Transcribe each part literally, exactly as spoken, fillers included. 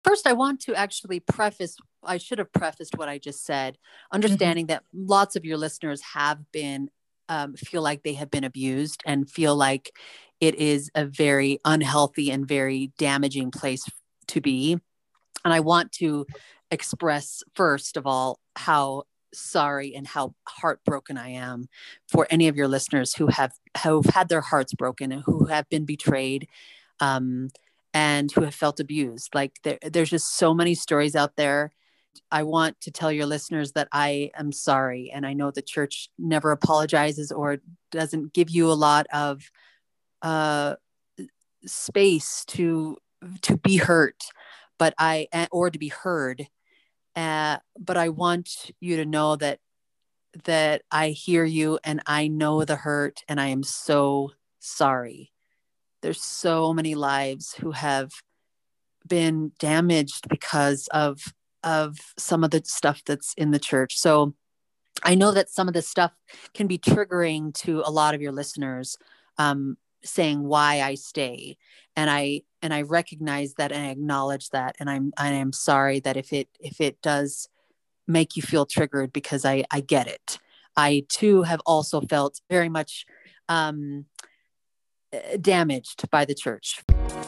First, I want to actually preface, I should have prefaced what I just said, understanding that lots of your listeners have been, um, feel like they have been abused and feel like it is a very unhealthy and very damaging place to be. And I want to express, first of all, how sorry and how heartbroken I am for any of your listeners who have, have had their hearts broken and who have been betrayed. Um, and who have felt abused. Like there, there's just so many stories out there. I want to tell your listeners that I am sorry. And I know the church never apologizes or doesn't give you a lot of uh, space to, to be hurt, but I, or to be heard. Uh, but I want you to know that, that I hear you and I know the hurt and I am so sorry. There's so many lives who have been damaged because of, of some of the stuff that's in the church. So I know that some of this stuff can be triggering to a lot of your listeners, um, saying why I stay. And I, and I recognize that and I acknowledge that. And I'm, I am sorry that if it, if it does make you feel triggered, because I, I get it. I too have also felt very much, um, damaged by the church.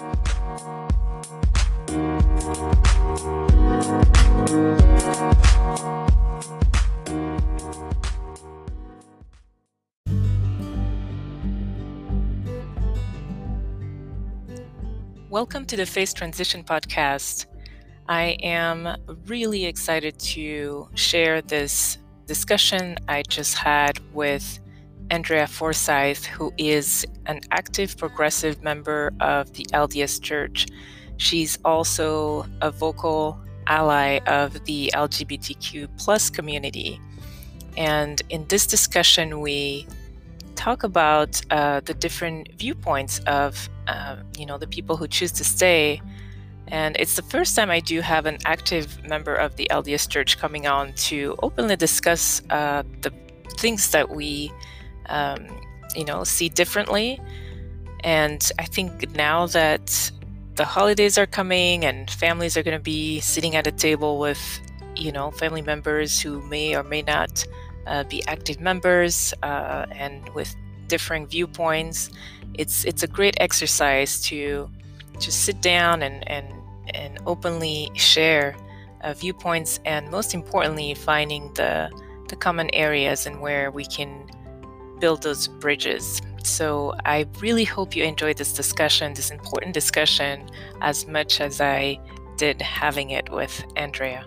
Welcome to the Faith Transition Podcast. I am really excited to share this discussion I just had with Andrea Forsyth, who is an active progressive member of the L D S Church. She's also a vocal ally of the L G B T Q plus community. And in this discussion, we talk about uh, the different viewpoints of, uh, you know, the people who choose to stay. And it's the first time I do have an active member of the L D S Church coming on to openly discuss uh, the things that we Um, you know, see differently. And I think now that the holidays are coming and families are going to be sitting at a table with, you know, family members who may or may not uh, be active members uh, and with differing viewpoints, it's it's a great exercise to just sit down and and and openly share uh, viewpoints, and most importantly, finding the the common areas and where we can build those bridges. So I really hope you enjoyed this discussion, this important discussion, as much as I did having it with Andrea.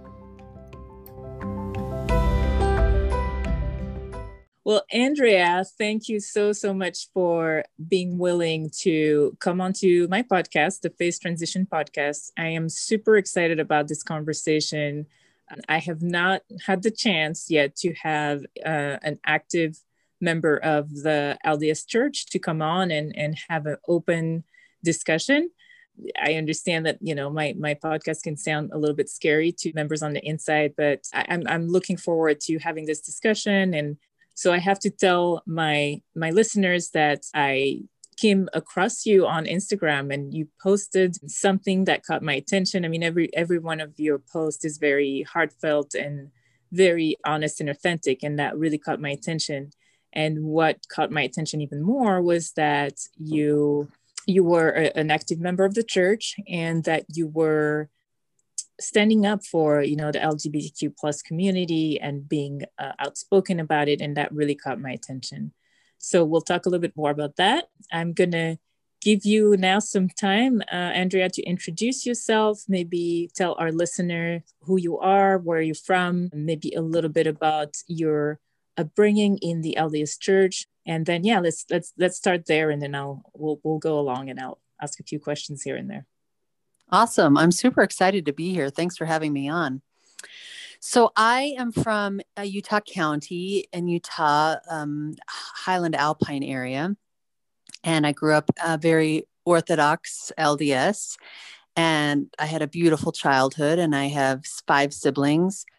Well, Andrea, thank you so, so much for being willing to come onto my podcast, the Faith Transition Podcast. I am super excited about this conversation. I have not had the chance yet to have uh, an active member of the L D S Church to come on and, and have an open discussion. I understand that, you know, my, my podcast can sound a little bit scary to members on the inside, but I, I'm, I'm looking forward to having this discussion. And so I have to tell my, my listeners that I came across you on Instagram and you posted something that caught my attention. I mean, every, every one of your posts is very heartfelt and very honest and authentic. And that really caught my attention. And what caught my attention even more was that you you were a, an active member of the church, and that you were standing up for, you know, the L G B T Q plus community and being uh, outspoken about it. And that really caught my attention. So we'll talk a little bit more about that. I'm going to give you now some time, uh, Andrea, to introduce yourself, maybe tell our listener who you are, where you're from, maybe a little bit about your upbringing in the L D S Church, and then yeah, let's let's let's start there, and then I'll we'll we'll go along and I'll ask a few questions here and there. Awesome! I'm super excited to be here. Thanks for having me on. So I am from uh, Utah County in Utah, um, Highland Alpine area, and I grew up uh, very Orthodox L D S. And I had a beautiful childhood, and I have five siblings.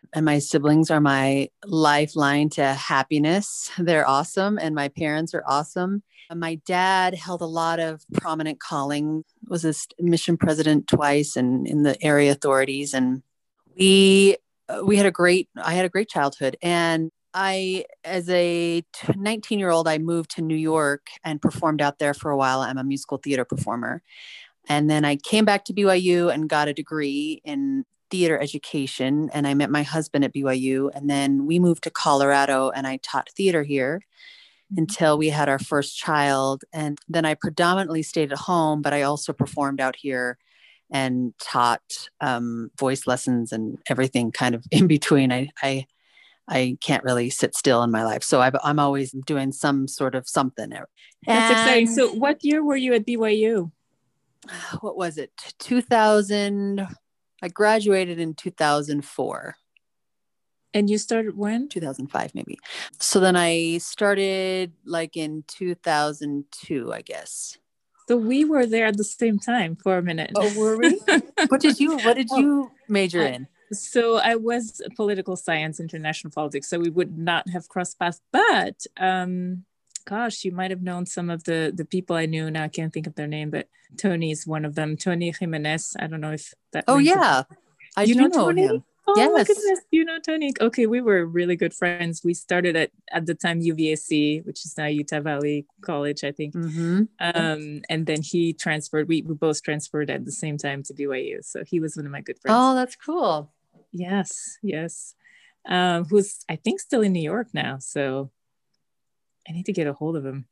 and my siblings are my lifeline to happiness. They're awesome. And my parents are awesome. And my dad held a lot of prominent calling, was a mission president twice and in the area authorities. And we, we had a great, I had a great childhood. And I, as a nineteen year old, I moved to New York and performed out there for a while. I'm a musical theater performer. And then I came back to B Y U and got a degree in theater education. And I met my husband at B Y U. And then we moved to Colorado and I taught theater here mm-hmm. until we had our first child. And then I predominantly stayed at home, but I also performed out here and taught um, voice lessons and everything kind of in between. I, I, I can't really sit still in my life. So I've, I'm always doing some sort of something. That's and, exciting. So what year were you at B Y U? What was it? two thousand. I graduated in two thousand four. And you started when? two thousand five, maybe. So then I started like in two thousand two, I guess. So we were there at the same time for a minute. Oh, were we? What did you, what did you major in? So I was political science, international politics. So we would not have crossed paths, but um, gosh, you might have known some of the, the people I knew. Now I can't think of their name, but Tony is one of them. Tony Jimenez. I don't know if that. Oh yeah. I you do know, know Tony? him. Oh yes. my goodness. You know Tony. Okay. We were really good friends. We started at, at the time U V A C, which is now Utah Valley College, I think. Mm-hmm. Um, and then he transferred, we, we both transferred at the same time to B Y U. So he was one of my good friends. Oh, that's cool. Yes, yes. Um, who's I think still in New York now. So I need to get a hold of him.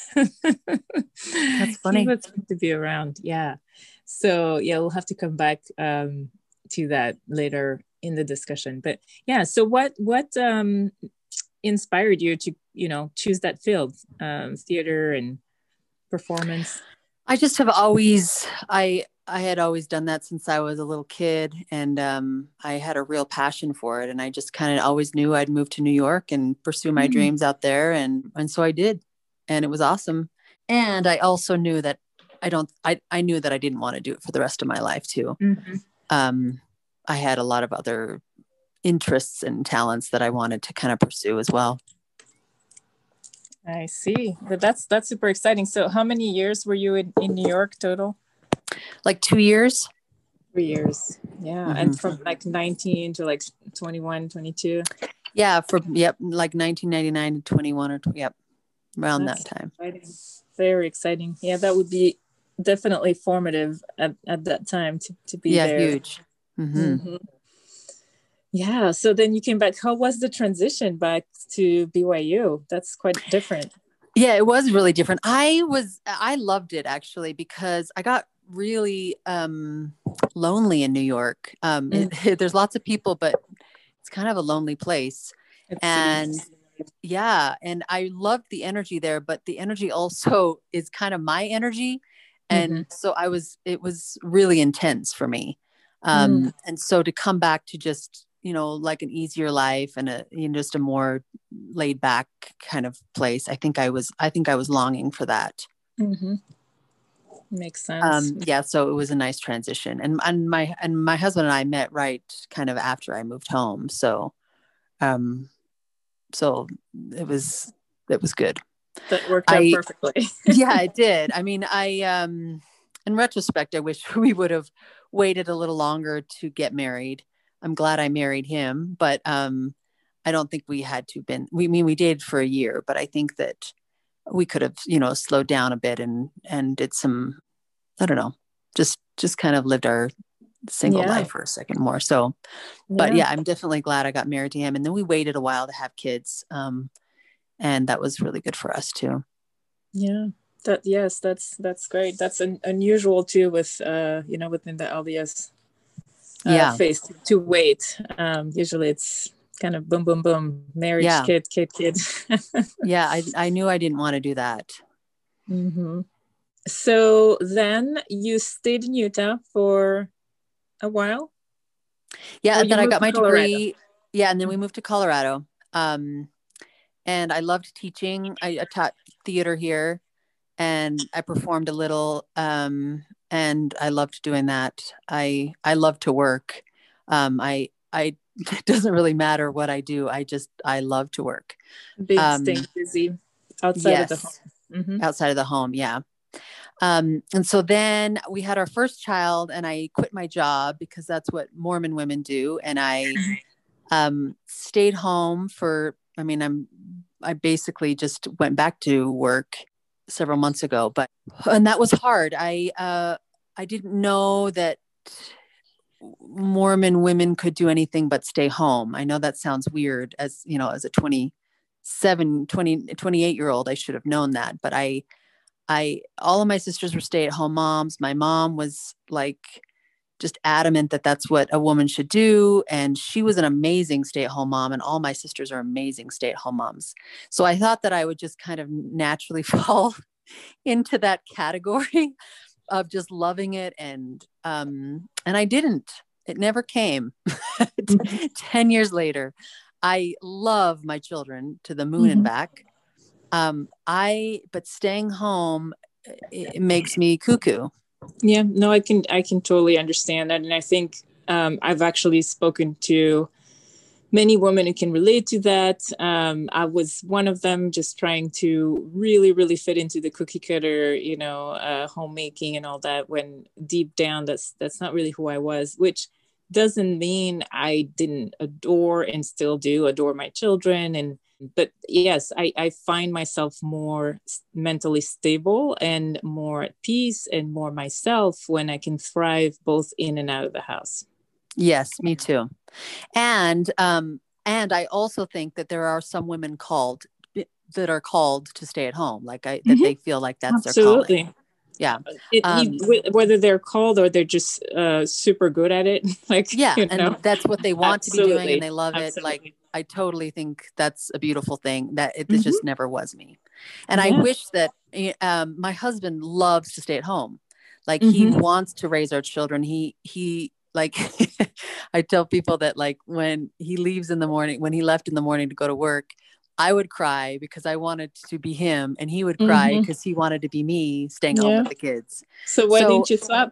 That's funny. He was going to be around. Yeah. So yeah, we'll have to come back um, to that later in the discussion. But yeah, so what what um, inspired you to, you know, choose that field, um, theater and performance? I just have always, I I had always done that since I was a little kid, and um, I had a real passion for it. And I just kind of always knew I'd move to New York and pursue my mm-hmm. dreams out there. And, and so I did, and it was awesome. And I also knew that I don't, I, I knew that I didn't want to do it for the rest of my life too. Mm-hmm. Um, I had a lot of other interests and talents that I wanted to kind of pursue as well. I see. But that's, that's super exciting. So how many years were you in, in New York total? Like two years. Three years. Yeah. Mm-hmm. And from like nineteen to like twenty-one, twenty-two. Yeah. From, yep. Like nineteen ninety-nine to twenty-one or, yep. Around That's that time. Exciting. Very exciting. Yeah. That would be definitely formative at, at that time to, to be yeah, there. Yeah. Huge. Mm-hmm. Mm-hmm. Yeah. So then you came back. How was the transition back to B Y U? That's quite different. Yeah, it was really different. I was, I loved it actually, because I got really um, lonely in New York. Um, mm. it, there's lots of people, but it's kind of a lonely place. It's and nice. Yeah, and I loved the energy there, but the energy also is kind of my energy. And mm-hmm. so I was, it was really intense for me. Um, mm. And so to come back to just, you know, like an easier life and a, you know, just a more laid back kind of place. I think I was, I think I was longing for that. Mm-hmm. Makes sense. Um, yeah. So it was a nice transition, and, and my, and my husband and I met right kind of after I moved home. So, um, so it was, it was good. That worked out I, perfectly. Yeah, it did. I mean, I, um, in retrospect, I wish we would have waited a little longer to get married. I'm glad I married him, but, um, I don't think we had to been, we I mean, we did for a year, but I think that we could have, you know, slowed down a bit and, and did some, I don't know, just, just kind of lived our single yeah. life for a second more. So, but yeah. yeah, I'm definitely glad I got married to him. And then we waited a while to have kids. Um, and that was really good for us too. Yeah. That, yes, that's, that's great. That's an, unusual too with, uh, you know, within the L D S uh, yeah. phase to, to wait. Um, usually it's kind of boom, boom, boom, marriage, yeah. kid, kid, kid. Yeah. I, I knew I didn't want to do that. Mm-hmm. So then you stayed in Utah for a while. Yeah. And then I got my Colorado? degree. Yeah. And then we moved to Colorado. Um, and I loved teaching. I, I taught theater here and I performed a little. Um, and I loved doing that. I, I love to work. Um, I, I, it doesn't really matter what I do. I just, I love to work. Big Um, staying busy outside yes, of the home. Mm-hmm. Outside of the home. Yeah. Um, and so then we had our first child and I quit my job because that's what Mormon women do. And I, um, stayed home for, I mean, I'm, I basically just went back to work several months ago, but, and that was hard. I, uh, I didn't know that Mormon women could do anything but stay home. I know that sounds weird as, you know, as a twenty-seven, twenty, twenty-eight year old, I should have known that, but I, I, all of my sisters were stay at home moms. My mom was like just adamant that that's what a woman should do. And she was an amazing stay at home mom. And all my sisters are amazing stay at home moms. So I thought that I would just kind of naturally fall into that category of just loving it. And, um, and I didn't, it never came. ten years later, I love my children to the moon mm-hmm. and back. Um, I, but staying home, it makes me cuckoo. Yeah, no, I can, I can totally understand that. And I think, um, I've actually spoken to many women who can relate to that. Um, I was one of them, just trying to really, really fit into the cookie cutter, you know, uh, homemaking and all that, when deep down, that's, that's not really who I was, which doesn't mean I didn't adore and still do adore my children. And, but yes, I, I find myself more mentally stable and more at peace and more myself when I can thrive both in and out of the house. Yes, me too. And, um, and I also think that there are some women called that are called to stay at home. Like I, that mm-hmm. they feel like that's Absolutely. their calling. Yeah. It, um, whether they're called or they're just uh, super good at it. Like, yeah. You and know? that's what they want Absolutely. To be doing and they love Absolutely. it. Like, I totally think that's a beautiful thing that it, it mm-hmm. just never was me. And yeah. I wish that, um, my husband loves to stay at home. Like mm-hmm. he wants to raise our children. He, he, like, I tell people that like when he leaves in the morning, when he left in the morning to go to work, I would cry because I wanted to be him and he would cry because mm-hmm. he wanted to be me staying yeah. home with the kids. So why so, didn't you swap?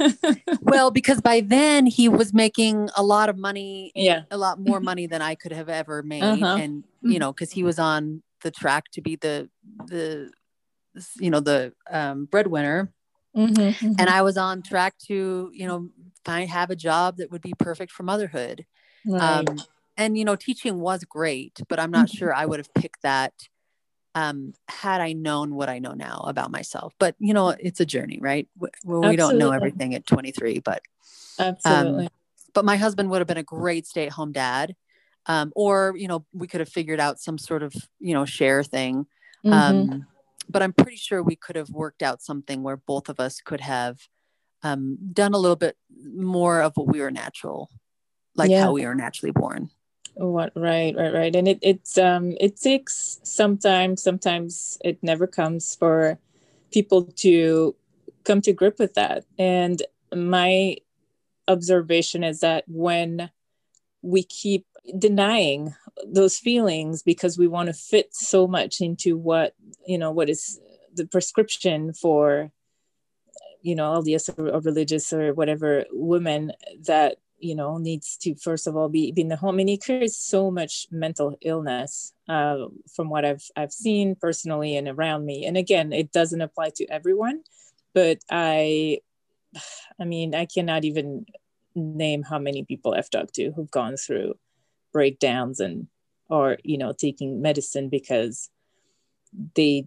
Well, because by then he was making a lot of money, yeah. a lot more money than I could have ever made. Uh-huh. And, you know, because he was on the track to be the, the, you know, the um, breadwinner. Mm-hmm, mm-hmm. And I was on track to, you know, find, have a job that would be perfect for motherhood. Right. Um, and, you know, teaching was great, but I'm not mm-hmm. sure I would have picked that um, had I known what I know now about myself. But, you know, it's a journey, right? Well, we don't know everything at twenty-three, but. Absolutely. Um, but my husband would have been a great stay-at-home dad. Um, or, you know, we could have figured out some sort of, you know, share thing. Mm-hmm. Um, but I'm pretty sure we could have worked out something where both of us could have um, done a little bit more of what we were natural, like yeah. how we are naturally born. What right, right, right. And it it's um it takes some time, sometimes it never comes for people to come to grip with that. And my observation is that when we keep denying those feelings because we want to fit so much into what, you know, what is the prescription for, you know, L D S or, or religious or whatever women, that, you know, needs to, first of all, be, be in the home. And it creates so much mental illness uh, from what I've, I've seen personally and around me. And again, it doesn't apply to everyone, but I, I mean, I cannot even name how many people I've talked to who've gone through breakdowns and, or, you know, taking medicine because they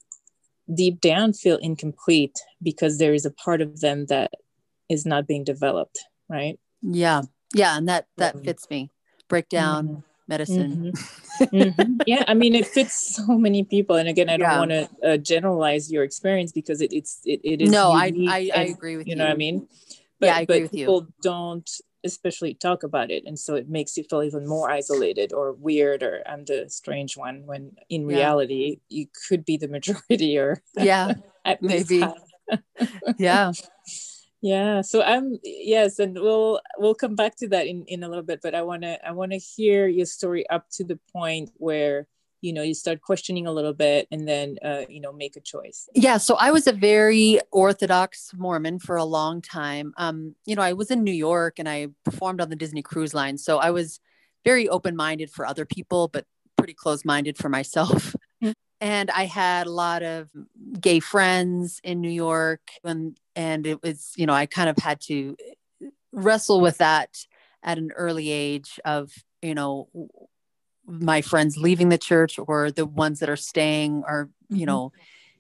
deep down feel incomplete because there is a part of them that is not being developed. Right. Yeah. Yeah. And that, that fits me. Breakdown, mm-hmm. medicine. Mm-hmm. mm-hmm. Yeah. I mean, it fits so many people. And again, I don't yeah. want to uh, generalize your experience because it, it's, it, it is. No, I, I, I agree with you. You know what I mean? But, yeah, I agree but with people you. don't especially talk about it. And so it makes you feel even more isolated or weird, or I'm the strange one, when in yeah. reality, you could be the majority or yeah, maybe. yeah. Yeah. So I'm, yes. And we'll, we'll come back to that in, in a little bit, but I want to, I want to hear your story up to the point where you know, you start questioning a little bit and then, uh, you know, make a choice? Yeah. So I was a very Orthodox Mormon for a long time. Um, you know, I was in New York and I performed on the Disney Cruise Line. So I was very open-minded for other people, but pretty close-minded for myself. Mm. And I had a lot of gay friends in New York, and, and it was, you know, I kind of had to wrestle with that at an early age of, you know, my friends leaving the church or the ones that are staying are, you mm-hmm. know,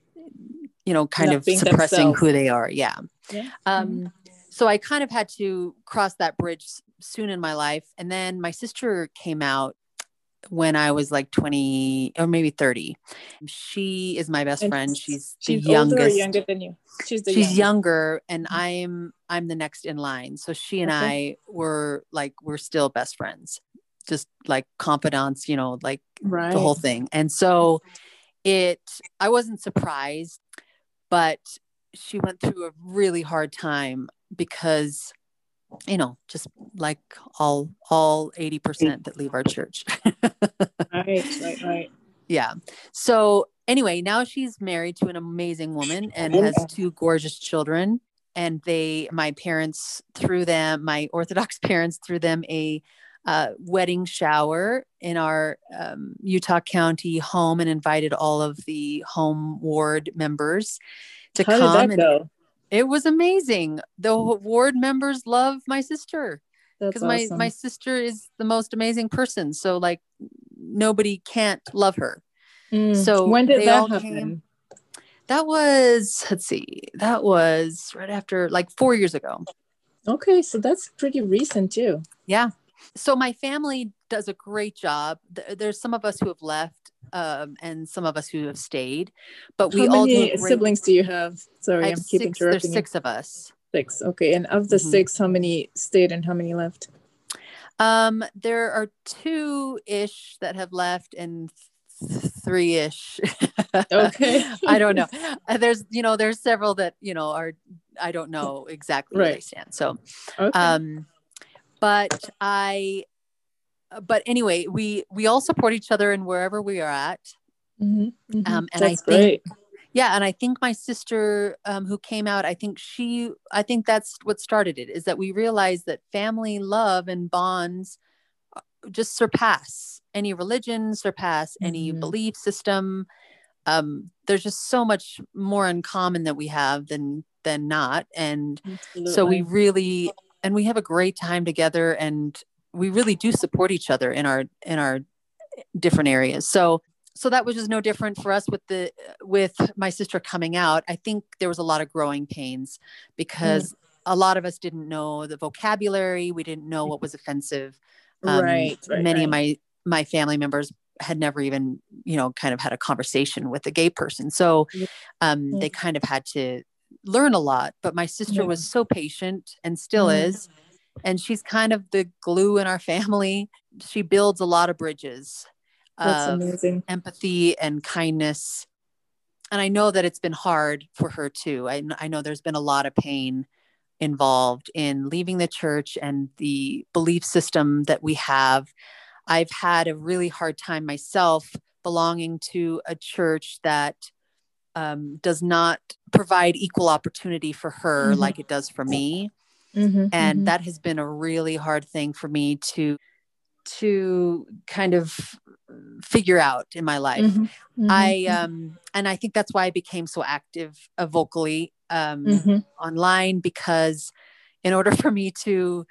you know, kind Not of suppressing themselves. Who they are. Yeah. yeah. Um, mm-hmm. So I kind of had to cross that bridge soon in my life. And then my sister came out when I was like twenty or maybe thirty. She is my best and friend. She's the she's youngest. Older or younger than you? She's the She's youngest. younger, and mm-hmm. I'm I'm the next in line. So she and okay. I were like we're still best friends, just like confidants, you know, like right. the whole thing. And so it I wasn't surprised, but she went through a really hard time because, you know, just like all all eighty percent that leave our church. Right, right, right. Yeah. So anyway, now she's married to an amazing woman and has two gorgeous children. And they, my parents threw them, my Orthodox parents threw them a uh, wedding shower in our um, Utah County home and invited all of the home ward members to How come. Did that go? It was amazing. The ward members love my sister because my, awesome. my sister is the most amazing person. So like nobody can't love her. Mm. So when did they that all happen? Came, that was, let's see, that was right after like four years ago. Okay. So that's pretty recent too. Yeah. So my family does a great job. There's some of us who have left. Um, and some of us who have stayed, but we How all many do great... siblings do you have? Sorry, I have I'm keep six, interrupting there's you. six of us. Six. Okay. And of the mm-hmm. six, how many stayed and how many left? Um, there are two-ish that have left and th- three-ish. Okay. I don't know. There's, you know, there's several that, you know, are, I don't know exactly right. where they stand. So, okay. um, but I, But anyway, we, we all support each other in wherever we are at. Mm-hmm, mm-hmm. Um, and that's I think, great. yeah. And I think my sister, um, who came out, I think she, I think that's what started it, is that we realized that family love and bonds just surpass any religion, surpass mm-hmm. any belief system. Um, there's just so much more in common that we have than, than not. And Absolutely. So we really, and we have a great time together, and we really do support each other in our, in our different areas. So, so that was just no different for us with the, with my sister coming out. I think there was a lot of growing pains because mm. a lot of us didn't know the vocabulary. We didn't know what was offensive. Um, right, right. Many right. of my, my family members had never even, you know, kind of had a conversation with a gay person. So, um, yeah. they kind of had to learn a lot, but my sister yeah. was so patient and still mm. is. And she's kind of the glue in our family. She builds a lot of bridges That's of amazing. empathy and kindness. And I know that it's been hard for her too. I, I know there's been a lot of pain involved in leaving the church and the belief system that we have. I've had a really hard time myself belonging to a church that um, does not provide equal opportunity for her mm-hmm. like it does for me. Mm-hmm, and mm-hmm. that has been a really hard thing for me to, to kind of figure out in my life. Mm-hmm, mm-hmm, I, um, and I think that's why I became so active uh, vocally, um, mm-hmm. online, because in order for me to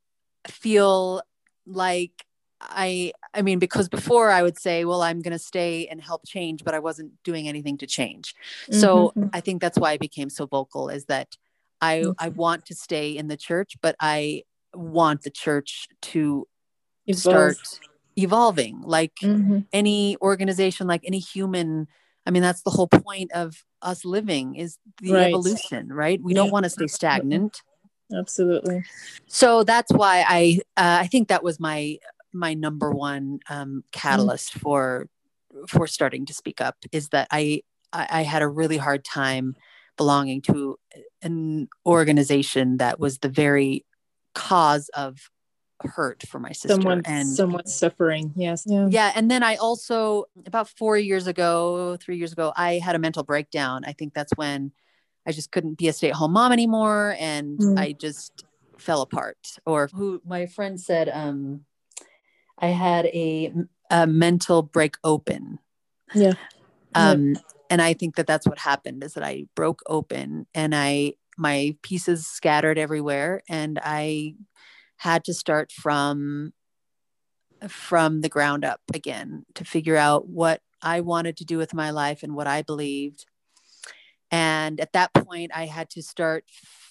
feel like I, I mean, because before I would say, well, I'm going to stay and help change, but I wasn't doing anything to change. Mm-hmm. So I think that's why I became so vocal, is that I, mm-hmm. I want to stay in the church, but I want the church to Evolve. start evolving like mm-hmm. any organization, like any human. I mean, that's the whole point of us living, is the right. evolution, right? We yeah. don't want to stay stagnant. Absolutely. So that's why I, uh, I think that was my, my number one um, catalyst mm-hmm. for, for starting to speak up, is that I, I, I had a really hard time belonging to an organization that was the very cause of hurt for my sister. Someone, and someone suffering. Yes. Yeah. Yeah. And then I also, about four years ago, three years ago, I had a mental breakdown. I think that's when I just couldn't be a stay-at-home mom anymore. And Mm. I just fell apart. Or who my friend said, um, I had a, a mental break open. Yeah. Um, yeah. And I think that that's what happened, is that I broke open and I, my pieces scattered everywhere, and I had to start from, from the ground up again to figure out what I wanted to do with my life and what I believed. And at that point I had to start,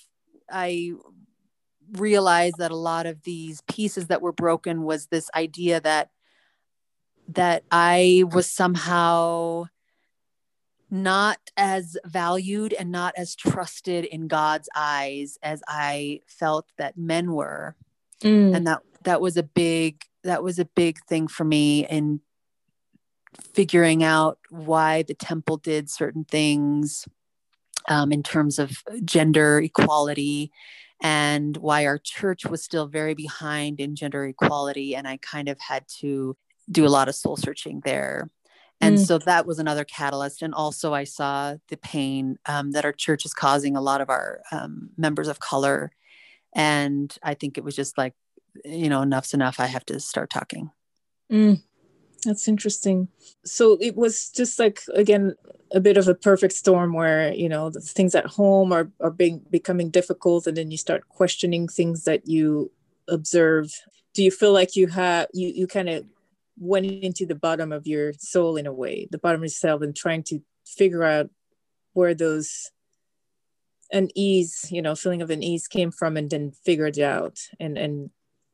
I realized that a lot of these pieces that were broken was this idea that, that I was somehow not as valued and not as trusted in God's eyes as I felt that men were. Mm. And that, that was a big, that was a big thing for me in figuring out why the temple did certain things um, in terms of gender equality, and why our church was still very behind in gender equality. And I kind of had to do a lot of soul searching there. And mm. so that was another catalyst. And also I saw the pain um, that our church is causing a lot of our um, members of color. And I think it was just like, you know, enough's enough. I have to start talking. Mm. That's interesting. So it was just like, again, a bit of a perfect storm where, you know, the things at home are, are being, becoming difficult. And then you start questioning things that you observe. Do you feel like you have, you, you kind of went into the bottom of your soul in a way, the bottom of yourself, and trying to figure out where those unease, you know, feeling of unease came from, and then figured it out? And, and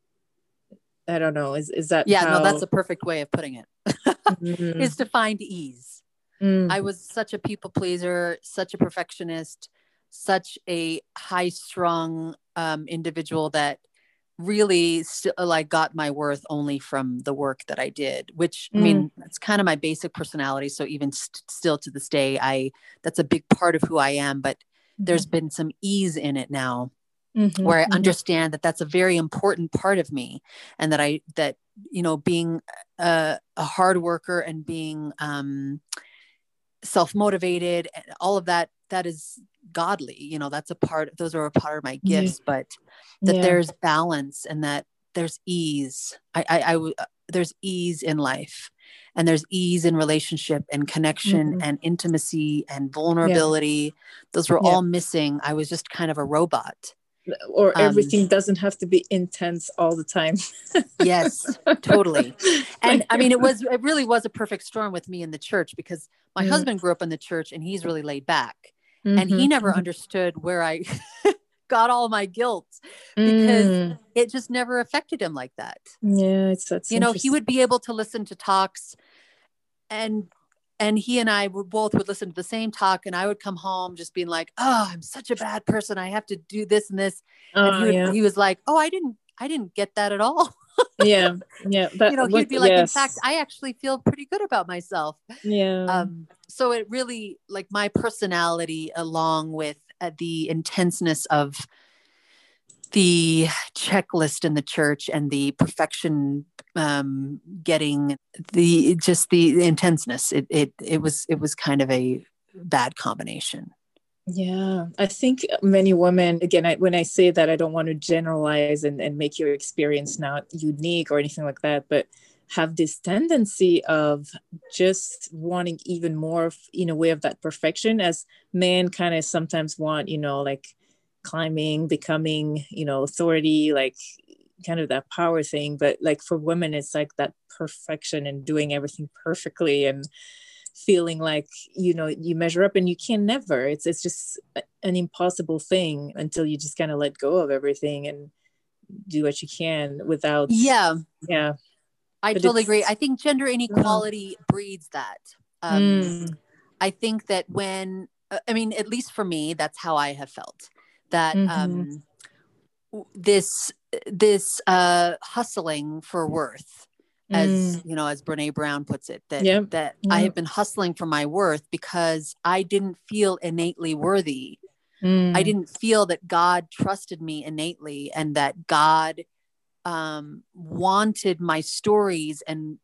I don't know, is, is that Yeah, how... no, that's a perfect way of putting it. mm-hmm. Is to find ease. Mm. I was such a people pleaser, such a perfectionist, such a high strung um, individual that really st- like got my worth only from the work that I did, which mm. I mean, that's kind of my basic personality. So even st- still to this day, I, that's a big part of who I am, but mm-hmm. there's been some ease in it now. Mm-hmm, where I mm-hmm. understand that that's a very important part of me, and that I, that, you know, being a, a hard worker and being um, self-motivated, all of that, that is godly, you know, that's a part, those are a part of my gifts, yeah. but that yeah. there's balance, and that there's ease. I, I, I, there's ease in life, and there's ease in relationship and connection mm-hmm. and intimacy and vulnerability. Yeah. Those were yeah. all missing. I was just kind of a robot. Or everything um, doesn't have to be intense all the time. Yes, totally. And I mean, it was, it really was a perfect storm with me in the church, because my mm. husband grew up in the church and he's really laid back. Mm-hmm, and he never mm-hmm. understood where I got all my guilt, because mm. it just never affected him like that. Yeah, it's that's you know, he would be able to listen to talks, and And he and I would both would listen to the same talk, and I would come home just being like, "Oh, I'm such a bad person. I have to do this and this." Oh, and he, would, yeah. he was like, "Oh, I didn't, I didn't get that at all." yeah, yeah. But you know, he'd be like, yes. "In fact, I actually feel pretty good about myself." Yeah. Um. So it really, like, my personality, along with uh, the intenseness of the checklist in the church and the perfection, um, getting the, just the intenseness. It, it, it was, it was kind of a bad combination. Yeah. I think many women, again, I, when I say that, I don't want to generalize and, and make your experience not unique or anything like that, but have this tendency of just wanting even more of, in a way, of that perfection, as men kind of sometimes want, you know, like, climbing, becoming, you know, authority, like kind of that power thing. But like for women, it's like that perfection and doing everything perfectly and feeling like, you know, you measure up, and you can never, it's, it's just an impossible thing until you just kind of let go of everything and do what you can without. Yeah. Yeah. I but totally agree. I think gender inequality uh, breeds that. Um, mm. I think that when, I mean, at least for me, that's how I have felt. That mm-hmm. um, this this uh, hustling for worth, mm. as you know, as Brene Brown puts it, that yep. that yep. I have been hustling for my worth because I didn't feel innately worthy. Mm. I didn't feel that God trusted me innately, and that God um, wanted my stories and,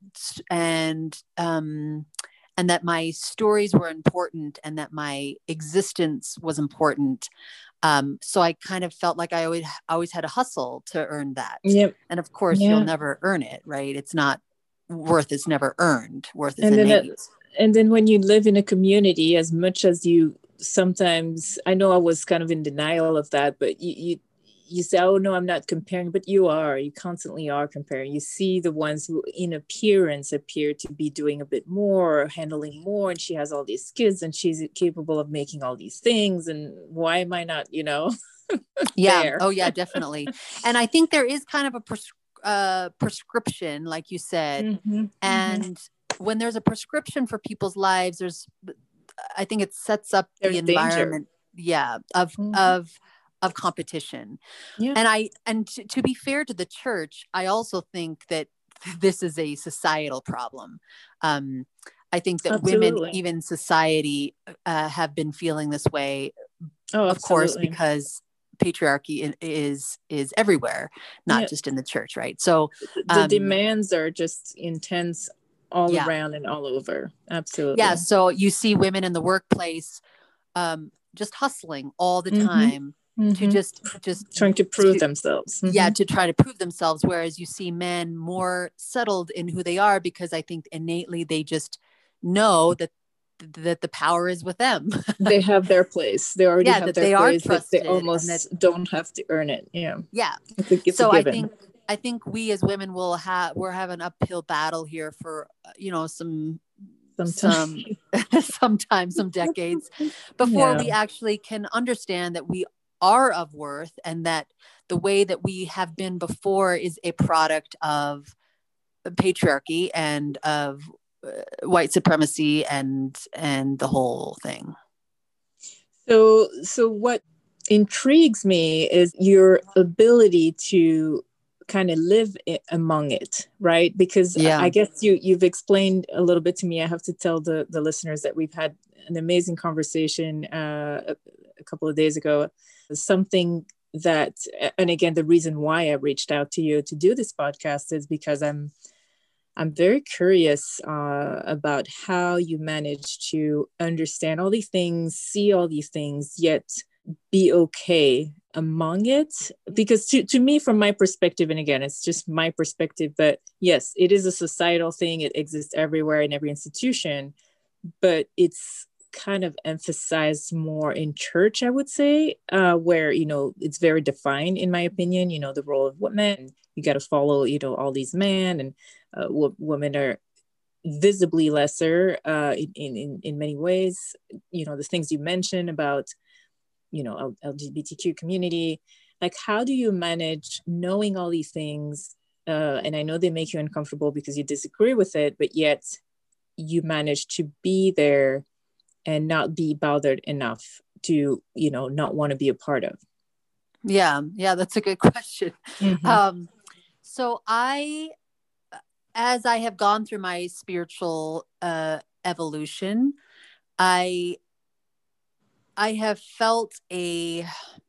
and, um, and that my stories were important and that my existence was important. Um, so I kind of felt like I always, always had to hustle to earn that. Yep. And of course Yeah. you'll never earn it, right? It's not, worth is never earned. Worth is And then, innate. it, and then when you live in a community, as much as you sometimes, I know I was kind of in denial of that, but you, you, you say, oh no, I'm not comparing, but you are, you constantly are comparing. You see the ones who in appearance appear to be doing a bit more, or handling more, and she has all these kids and she's capable of making all these things. And why am I not, you know? Yeah. there? Oh yeah, definitely. And I think there is kind of a pres- uh, prescription, like you said. Mm-hmm, and mm-hmm. when there's a prescription for people's lives, there's, I think it sets up There's the environment. danger. Yeah. Of, Mm-hmm. of, of competition. Yeah. And I, and to, to be fair to the church, I also think that this is a societal problem. Um, I think that Absolutely. women, even society, uh, have been feeling this way, oh, of course, absolutely. because patriarchy is, is everywhere, not Yeah. just in the church. Right. So the um, demands are just intense all yeah. around and all over. Absolutely. Yeah. So you see women in the workplace, um, just hustling all the Mm-hmm. time Mm-hmm. to just, just trying to prove to, themselves. Mm-hmm. Yeah. To try to prove themselves. Whereas you see men more settled in who they are, because I think innately they just know that, that the power is with them. They have their place. They already yeah, have that their they place. are trusted. They almost and that, don't have to earn it. Yeah. Yeah. It's a, it's so a I given. think, I think we as women will have, we're having an uphill battle here for, you know, some, Sometimes. some, sometimes some decades before Yeah. we actually can understand that we are of worth, and that the way that we have been before is a product of patriarchy and of uh, white supremacy and, and the whole thing. So, so what intrigues me is your ability to kind of live it, among it, right? Because yeah. I guess you, you've explained a little bit to me. I have to tell the, the listeners that we've had an amazing conversation uh, a, a couple of days ago. Something that, and again, the reason why I reached out to you to do this podcast is because I'm, I'm very curious uh, about how you manage to understand all these things, see all these things, yet be okay among it. Because to, to me, from my perspective, and again, it's just my perspective, but yes, it is a societal thing. It exists everywhere in every institution, but it's kind of emphasized more in church, I would say, uh, where, you know, it's very defined, in my opinion, you know, the role of women. You got to follow, you know, all these men, and uh, w- women are visibly lesser uh, in, in, in many ways. You know, the things you mentioned about, you know, L G B T Q community, like, how do you manage knowing all these things? Uh, and I know they make you uncomfortable because you disagree with it, but yet you manage to be there and not be bothered enough to, you know, not want to be a part of. Yeah. Yeah. That's a good question. Mm-hmm. Um, so I, as I have gone through my spiritual uh, evolution, I, I have felt a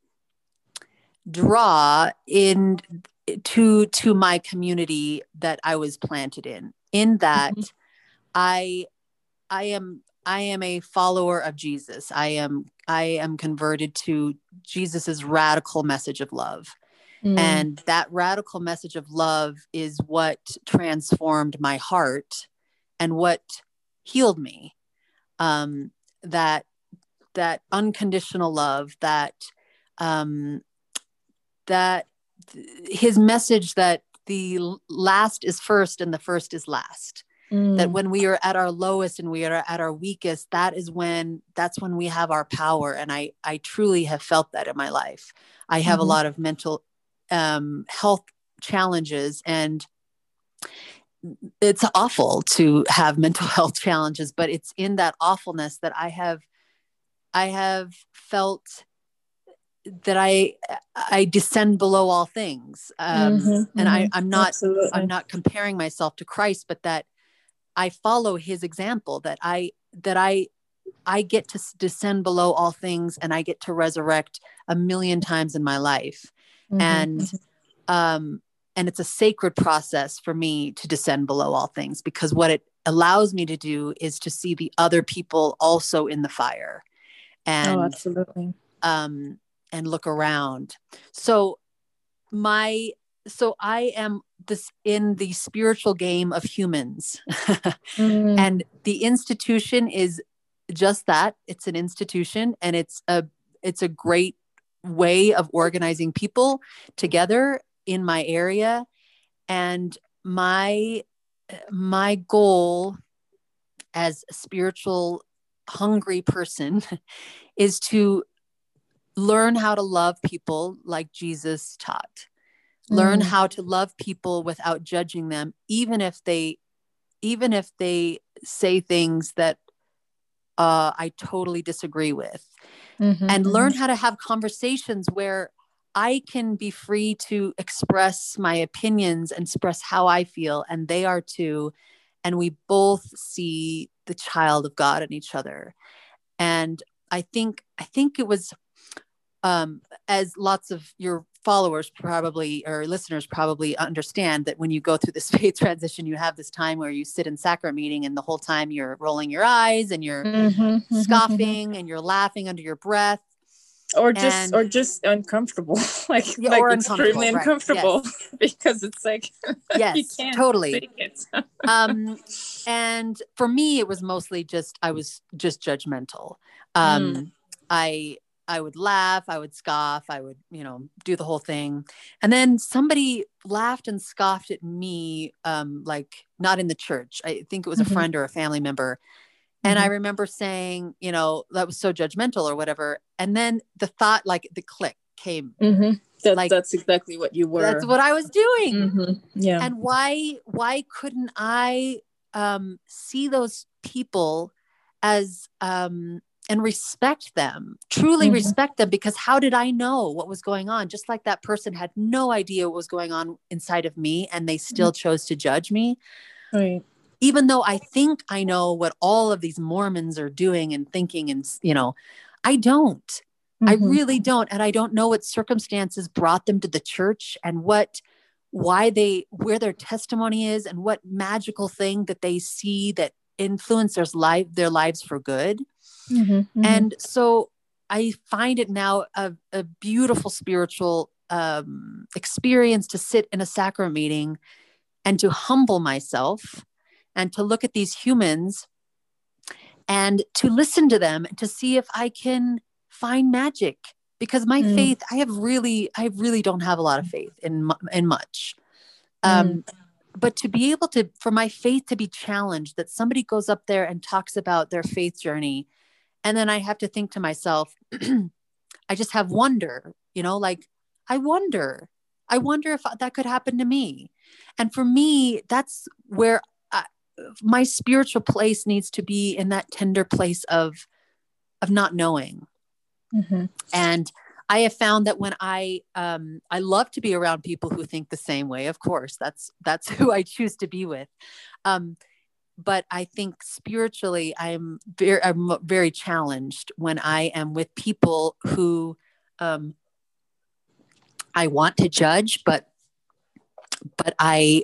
draw in to, to my community that I was planted in, in that mm-hmm. I, I am, I am a follower of Jesus. I am, I am converted to Jesus's radical message of love. Mm. And that radical message of love is what transformed my heart and what healed me. Um, that, that unconditional love, that, um, that his message that the last is first and the first is last. Mm. That when we are at our lowest and we are at our weakest, that is when, that's when we have our power. And I, I truly have felt that in my life. I have mm-hmm. a lot of mental um, health challenges, and it's awful to have mental health challenges, but it's in that awfulness that I have, I have felt that I, I descend below all things. Um, mm-hmm, and mm-hmm. I, I'm not, Absolutely. I'm not comparing myself to Christ, but that I follow his example, that I, that I, I get to descend below all things, and I get to resurrect a million times in my life. Mm-hmm. And, um, and it's a sacred process for me to descend below all things, because what it allows me to do is to see the other people also in the fire, and oh, absolutely. um, and look around. So my, so I am this in the spiritual game of humans, Mm. and the institution is just that. It's an institution, and it's a, it's a great way of organizing people together in my area. And my, my goal as a spiritual hungry person is to learn how to love people like Jesus taught. Learn Mm. how to love people without judging them, even if they, even if they say things that uh, I totally disagree with. Mm-hmm, and mm-hmm. learn how to have conversations where I can be free to express my opinions and express how I feel, and they are too. And we both see the child of God in each other. And I think, I think it was, um, as lots of your followers probably, or listeners probably understand, that when you go through this faith transition, you have this time where you sit in sacrament meeting, and the whole time you're rolling your eyes, and you're Mm-hmm, scoffing, mm-hmm. and you're laughing under your breath. Or just, And, or just uncomfortable, like, yeah, like or extremely uncomfortable, uncomfortable, right? Yes. because it's like, Yes, you can't totally. take it. um, and for me, it was mostly just, I was just judgmental. Um, Mm. I, I would laugh, I would scoff, I would, you know, do the whole thing. And then somebody laughed and scoffed at me, um, like not in the church. I think it was a Mm-hmm. friend or a family member. And Mm-hmm. I remember saying, you know, that was so judgmental or whatever. And then the thought, like the click came. Mm-hmm. That, Like, that's exactly what you were. that's what I was doing. Mm-hmm. Yeah. And why, why couldn't I um, see those people as, um, and respect them, truly Mm-hmm. respect them? Because how did I know what was going on? Just like that person had no idea what was going on inside of me, and they still chose to judge me. Right. Even though I think I know what all of these Mormons are doing and thinking, and, you know, I don't. Mm-hmm. I really don't. And I don't know what circumstances brought them to the church, and what, why they, where their testimony is, and what magical thing that they see that influencers life, their lives for good. Mm-hmm. Mm-hmm. And so I find it now a, a beautiful spiritual um, experience to sit in a sacrament meeting and to humble myself, and to look at these humans and to listen to them, and to see if I can find magic. Because my mm. faith, I have really, I really don't have a lot of faith in, in much. Um, mm. But to be able to, for my faith to be challenged, that somebody goes up there and talks about their faith journey, and then I have to think to myself, I just have wonder, you know, like, I wonder, I wonder if that could happen to me. And for me, that's where my spiritual place needs to be, in that tender place of, of not knowing. Mm-hmm. And I have found that when I, um, I love to be around people who think the same way. Of course, that's, that's who I choose to be with. Um, but I think spiritually, I'm very, I'm very challenged when I am with people who, um, I want to judge, but, but I,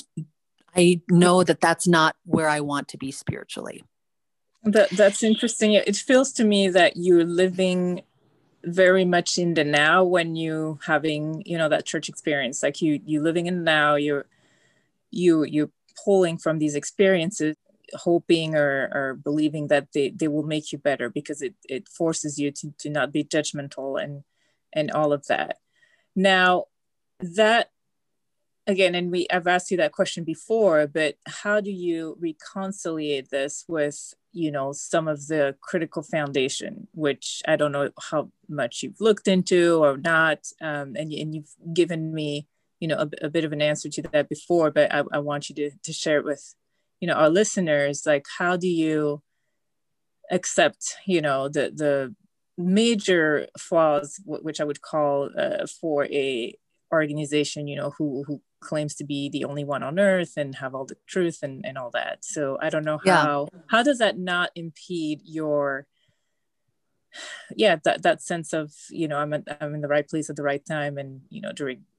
I know that that's not where I want to be spiritually. That that's interesting. It feels to me that you're living very much in the now when you having, you know, that church experience. Like you, you living in the now, you're, you, you're pulling from these experiences, hoping or, or believing that they, they will make you better, because it, it forces you to, to not be judgmental and, and all of that. Now that, again, and we I've asked you that question before, but how do you reconciliate this with, you know, some of the critical foundation, which I don't know how much you've looked into or not, um, and, and you've given me, you know, a, a bit of an answer to that before, but I, I want you to, to share it with, you know, our listeners. Like, how do you accept, you know, the the major flaws, which I would call uh, for a organization, you know, who who claims to be the only one on earth and have all the truth and, and all that. So I don't know how, yeah. how does that not impede your, yeah, that, that sense of, you know, I'm, a, I'm in the right place at the right time. And, you know, during,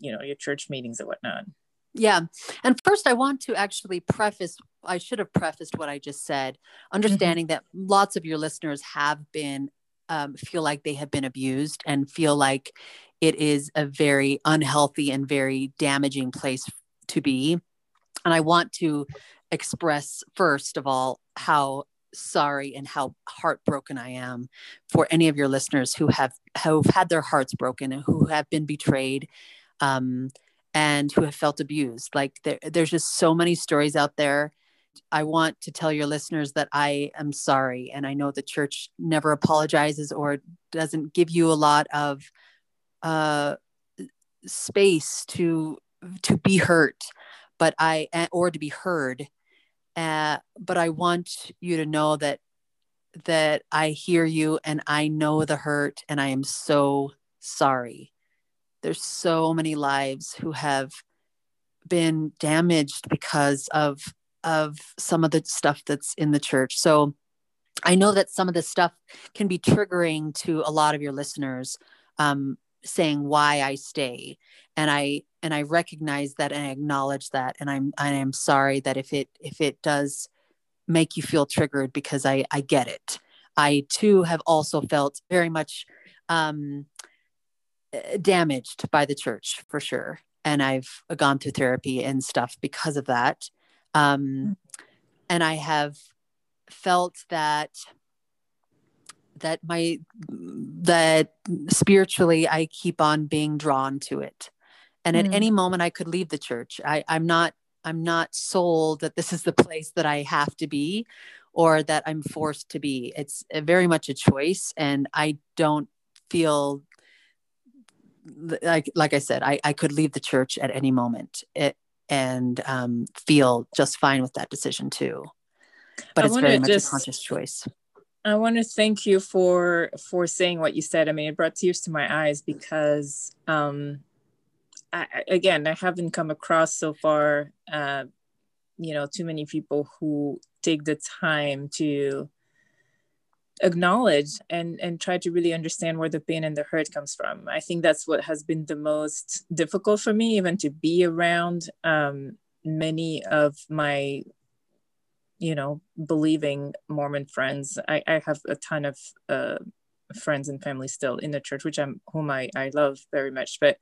you know, your church meetings and whatnot. Yeah. And first, I want to actually preface, I should have prefaced what I just said, understanding mm-hmm. that lots of your listeners have been, um, feel like they have been abused and feel like it is a very unhealthy and very damaging place to be. And I want to express, first of all, how sorry and how heartbroken I am for any of your listeners who have, have had their hearts broken and who have been betrayed, um, and who have felt abused. Like there, there's just so many stories out there. I want to tell your listeners that I am sorry. And I know the church never apologizes or doesn't give you a lot of uh, space to, to be hurt, but I, or to be heard. Uh, but I want you to know that, that I hear you and I know the hurt and I am so sorry. There's so many lives who have been damaged because of, of some of the stuff that's in the church. So I know that some of this stuff can be triggering to a lot of your listeners, um, saying why I stay. And I, and I recognize that and I acknowledge that. And I'm, I am sorry that if it, if it does make you feel triggered, because I, I get it. I too have also felt very much, um, damaged by the church for sure. And I've gone through therapy and stuff because of that. Um, and I have felt that, that my, that spiritually, I keep on being drawn to it. And at mm. any moment I could leave the church. I, I'm not, I'm not sold that this is the place that I have to be or that I'm forced to be. It's a, very much a choice. And I don't feel like, like I said, I, I could leave the church at any moment it, and um, feel just fine with that decision too. But I it's very much just, a conscious choice. I want to thank you for, for saying what you said. I mean, it brought tears to my eyes because, um, I, again, I haven't come across so far, uh, you know, too many people who take the time to acknowledge and and try to really understand where the pain and the hurt comes from. I think that's what has been the most difficult for me, even to be around um, many of my, you know, believing Mormon friends. I, I have a ton of uh, friends and family still in the church, which I'm whom I, I love very much. But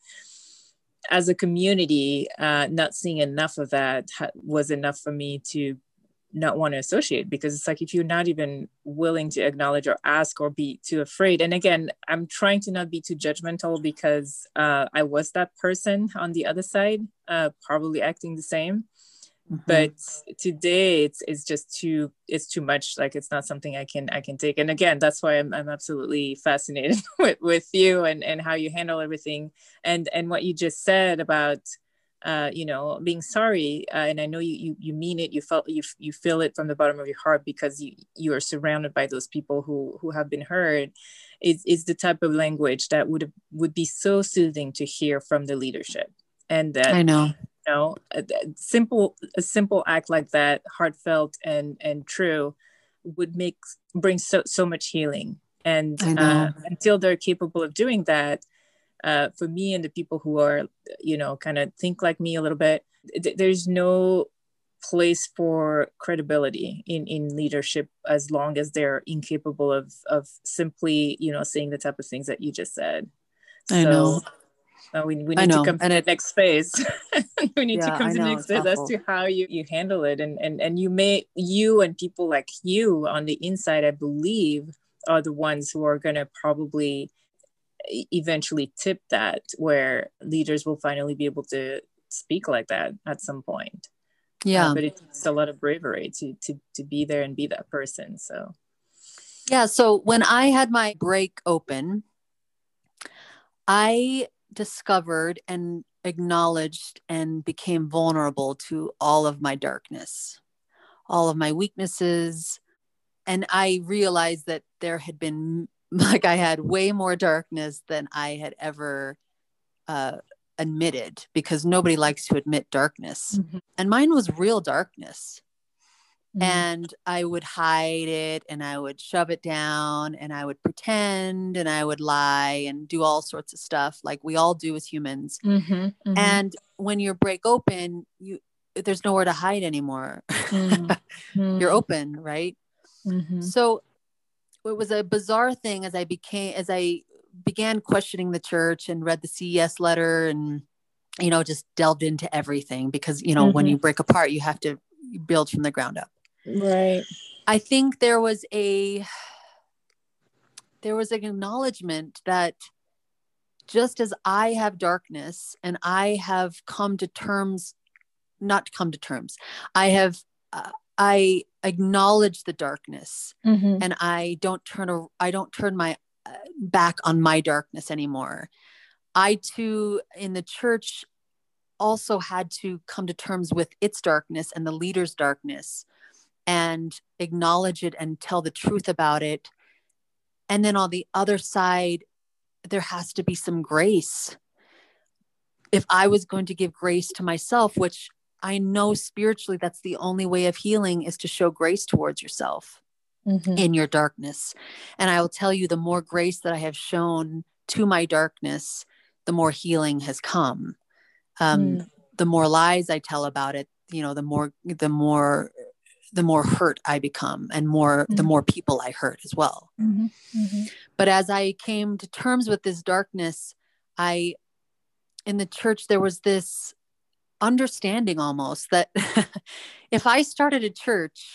as a community, uh, not seeing enough of that ha- was enough for me to not want to associate, because it's like, if you're not even willing to acknowledge or ask or be too afraid. And again, I'm trying to not be too judgmental because uh, I was that person on the other side, uh, probably acting the same. Mm-hmm. But today it's, it's just too, it's too much. Like, it's not something I can, I can take. And again, that's why I'm, I'm absolutely fascinated with, with you and, and how you handle everything. And, and what you just said about, Uh, you know, being sorry, uh, and I know you, you you mean it. You felt you you feel it from the bottom of your heart because you you are surrounded by those people who who have been hurt. Is is the type of language that would have, would be so soothing to hear from the leadership, and that I know, you know, a, a simple a simple act like that, heartfelt and and true, would make bring so so much healing. And uh, until they're capable of doing that. Uh, for me and the people who are, you know, kind of think like me a little bit, th- there's no place for credibility in, in leadership as long as they're incapable of, of simply, you know, saying the type of things that you just said. I so know. Uh, we, we need to come to the next phase. we need yeah, to come I to the know, next phase as to how you, you handle it. And, and, and you may, you and people like you on the inside, I believe, are the ones who are going to probably eventually tip that, where leaders will finally be able to speak like that at some point. Yeah. Uh, but it takes a lot of bravery to, to, to be there and be that person. So, yeah. So when I had my break open, I discovered and acknowledged and became vulnerable to all of my darkness, all of my weaknesses. And I realized that there had been, like, I had way more darkness than I had ever uh, admitted, because nobody likes to admit darkness. Mm-hmm. And mine was real darkness. Mm. And I would hide it and I would shove it down and I would pretend and I would lie and do all sorts of stuff like we all do as humans. Mm-hmm, mm-hmm. And when you break open, you there's nowhere to hide anymore. Mm-hmm. You're open, right? Mm-hmm. So it was a bizarre thing as I became as I began questioning the church and read the C E S letter and, you know, just delved into everything because, you know, mm-hmm. when you break apart, you have to build from the ground up. Right. I think there was a, there was an acknowledgement that just as I have darkness and I have come to terms, not come to terms, I have, uh, I acknowledge the darkness mm-hmm. and I don't turn, a, I don't turn my uh, back on my darkness anymore. I too, in the church, also had to come to terms with its darkness and the leader's darkness and acknowledge it and tell the truth about it. And then on the other side, there has to be some grace. If I was going to give grace to myself, which I know spiritually, that's the only way of healing is to show grace towards yourself mm-hmm. in your darkness. And I will tell you, the more grace that I have shown to my darkness, the more healing has come. Um, mm. The more lies I tell about it, you know, the more, the more, the more hurt I become and more, mm-hmm. the more people I hurt as well. Mm-hmm. Mm-hmm. But as I came to terms with this darkness, I, in the church, there was this understanding almost that if I started a church,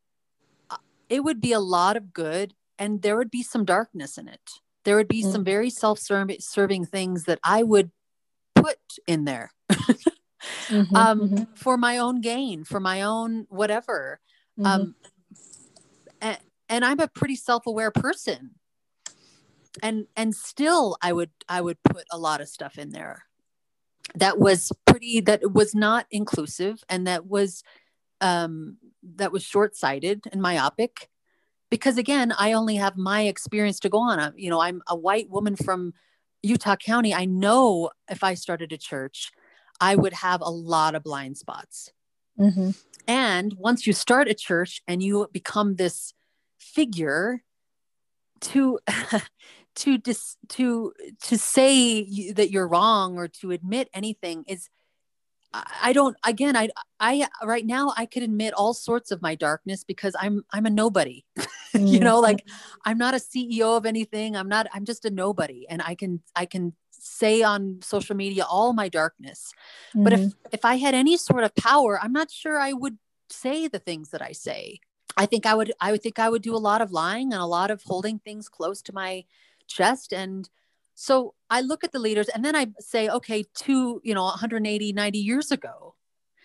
it would be a lot of good and there would be some darkness in it. There would be mm-hmm. some very self-serving things that I would put in there. mm-hmm, um, mm-hmm. for my own gain, for my own whatever. Mm-hmm. Um, and, and I'm a pretty self-aware person. And, and still I would, I would put a lot of stuff in there that was pretty, that was not inclusive and that was, um, that was short-sighted and myopic because again, I only have my experience to go on. I, you know, I'm a white woman from Utah County. I know if I started a church, I would have a lot of blind spots. Mm-hmm. And once you start a church and you become this figure to, to, dis, to, to say that you're wrong or to admit anything is, I don't, again, I, I, right now I could admit all sorts of my darkness because I'm, I'm a nobody, mm-hmm. you know, like I'm not a C E O of anything. I'm not, I'm just a nobody. And I can, I can say on social media, all my darkness, mm-hmm. but if, if I had any sort of power, I'm not sure I would say the things that I say. I think I would, I would think I would do a lot of lying and a lot of holding things close to my chest. And so I look at the leaders and then I say, okay, to, you know, one hundred eighty, ninety years ago,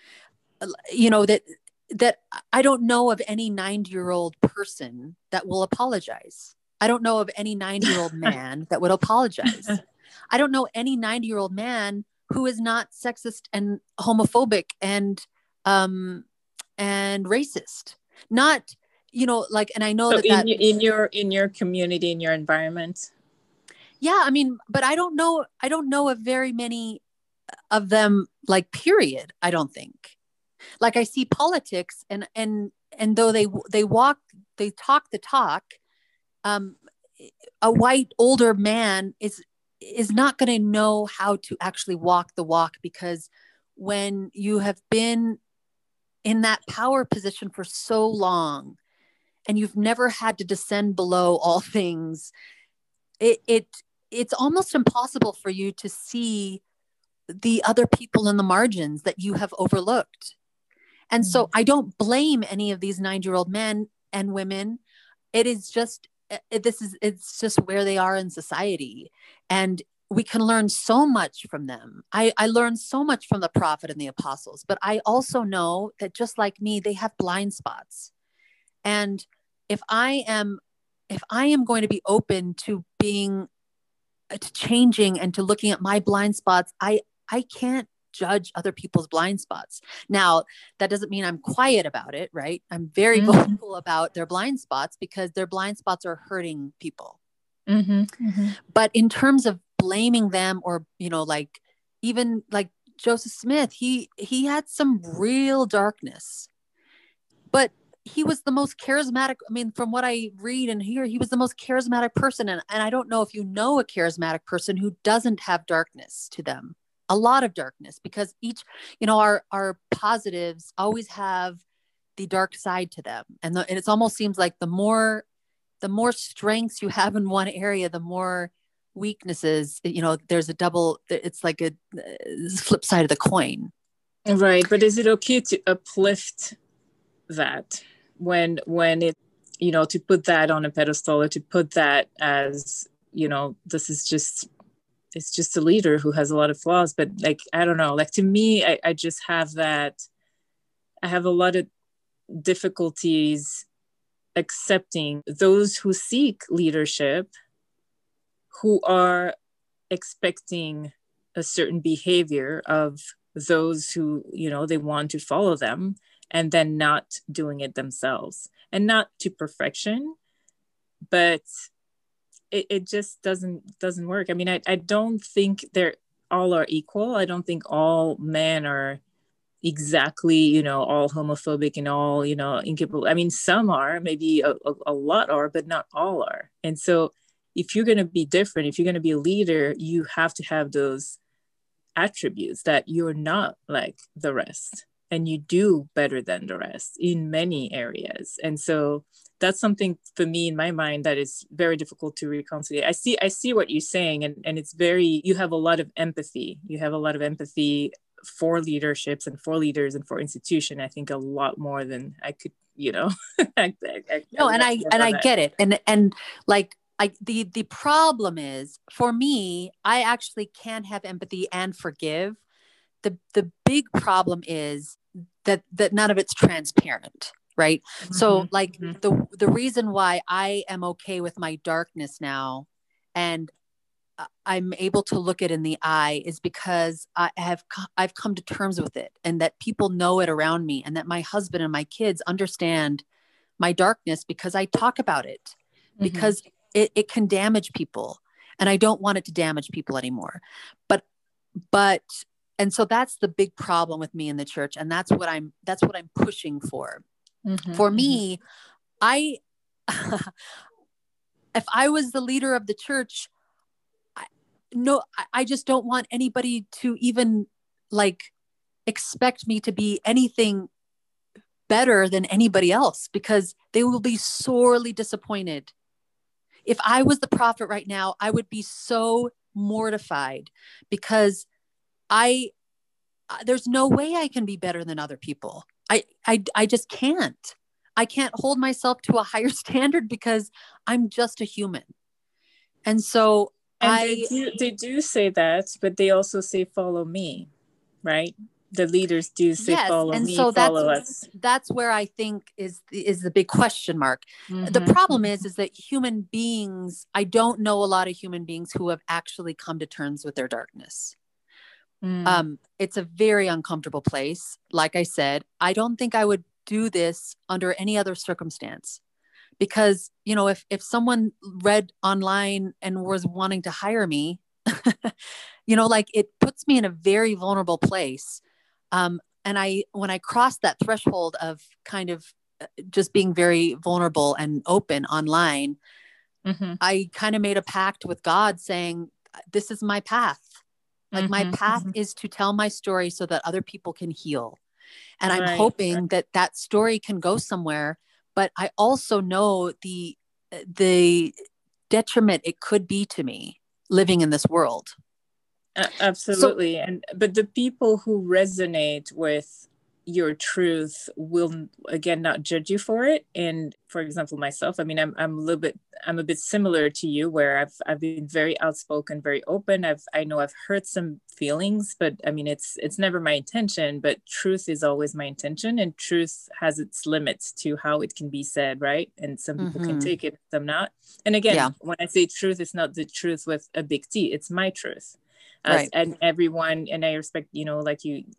you know, that, that I don't know of any ninety year old person that will apologize. I don't know of any ninety year old man that would apologize. I don't know any ninety year old man who is not sexist and homophobic and, um, and racist, not, you know, like, and I know so that, in, that in your, in your community, in your environment. Yeah. I mean, but I don't know, I don't know of very many of them, like, period. I don't think. Like I see politics and, and, and though they, they walk, they talk the talk, um, a white older man is, is not going to know how to actually walk the walk because when you have been in that power position for so long and you've never had to descend below all things, it, it, it's almost impossible for you to see the other people in the margins that you have overlooked. And mm-hmm. so I don't blame any of these ninety year old men and women. It is just, it, this is, it's just where they are in society. And we can learn so much from them. I, I learned so much from the prophet and the apostles, but I also know that just like me, they have blind spots. And if I am, if I am going to be open to being to changing and to looking at my blind spots, I, I can't judge other people's blind spots. Now, that doesn't mean I'm quiet about it, right? I'm very mm-hmm. vocal about their blind spots because their blind spots are hurting people. Mm-hmm. Mm-hmm. But in terms of blaming them or, you know, like even like Joseph Smith, he, he had some real darkness, but he was the most charismatic. I mean, from what I read and hear, he was the most charismatic person. And, and I don't know if you know a charismatic person who doesn't have darkness to them, a lot of darkness, because each, you know, our, our positives always have the dark side to them. And, the, and it almost seems like the more, the more strengths you have in one area, the more weaknesses, you know, there's a double, it's like a, a flip side of the coin. Right. But is it okay to uplift that when, when it, you know, to put that on a pedestal, or to put that as, you know, this is just, it's just a leader who has a lot of flaws, but like, I don't know, like to me, I, I just have that, I have a lot of difficulties accepting those who seek leadership, who are expecting a certain behavior of those who, you know, they want to follow them, and then not doing it themselves, and not to perfection, but it, it just doesn't doesn't work. I mean, I, I don't think they're all are equal. I don't think all men are exactly, you know, all homophobic and all, you know, incapable. I mean, some are, maybe a, a, a lot are, but not all are. And so if you're going to be different, if you're going to be a leader, you have to have those attributes that you're not like the rest, and you do better than the rest in many areas. And so that's something for me in my mind that is very difficult to reconcile. I see, I see what you're saying, and, and it's very, you have a lot of empathy. You have a lot of empathy for leaderships and for leaders and for institution. I think a lot more than I could, you know. I, I, I, no, and I and I that. get it, and and like I the the problem is for me, I actually can have empathy and forgive. The the big problem is that that none of it's transparent, right? Mm-hmm. So like mm-hmm. the the reason why I am okay with my darkness now, and I'm able to look it in the eye, is because I have, I've come to terms with it, and that people know it around me, and that my husband and my kids understand my darkness because I talk about it, mm-hmm. because it, it can damage people, and I don't want it to damage people anymore. But, but, and so that's the big problem with me in the church. And that's what I'm, that's what I'm pushing for. Mm-hmm. For me, I, if I was the leader of the church, no, I just don't want anybody to even like expect me to be anything better than anybody else, because they will be sorely disappointed. If I was the prophet right now, I would be so mortified, because I, there's no way I can be better than other people. I, I, I just can't. I can't hold myself to a higher standard because I'm just a human. And so And I, they do, they do say that, but they also say, follow me, right? The leaders do say, yes, follow and me, so follow that's, us. That's where I think is, is the big question mark. Mm-hmm. The problem is, is that human beings, I don't know a lot of human beings who have actually come to terms with their darkness. Mm. Um, it's a very uncomfortable place. Like I said, I don't think I would do this under any other circumstance. Because, you know, if, if someone read online and was wanting to hire me, you know, like it puts me in a very vulnerable place. Um, and I, when I crossed that threshold of kind of just being very vulnerable and open online, mm-hmm. I kind of made a pact with God saying, this is my path. Like mm-hmm. my path mm-hmm. is to tell my story so that other people can heal. And right. I'm hoping that that story can go somewhere. But I also know the the detriment it could be to me living in this world. Uh, absolutely. So, and but the people who resonate with your truth will, again, not judge you for it. And for example, myself, I mean, I'm I'm a little bit, I'm a bit similar to you, where I've I've been very outspoken, very open. I've I know I've hurt some feelings, but I mean, it's it's never my intention, but truth is always my intention, and truth has its limits to how it can be said, right? And some people mm-hmm. can take it, some not. And again, yeah. when I say truth, it's not the truth with a big T, it's my truth. As, right. And everyone, and I respect, you know, like you,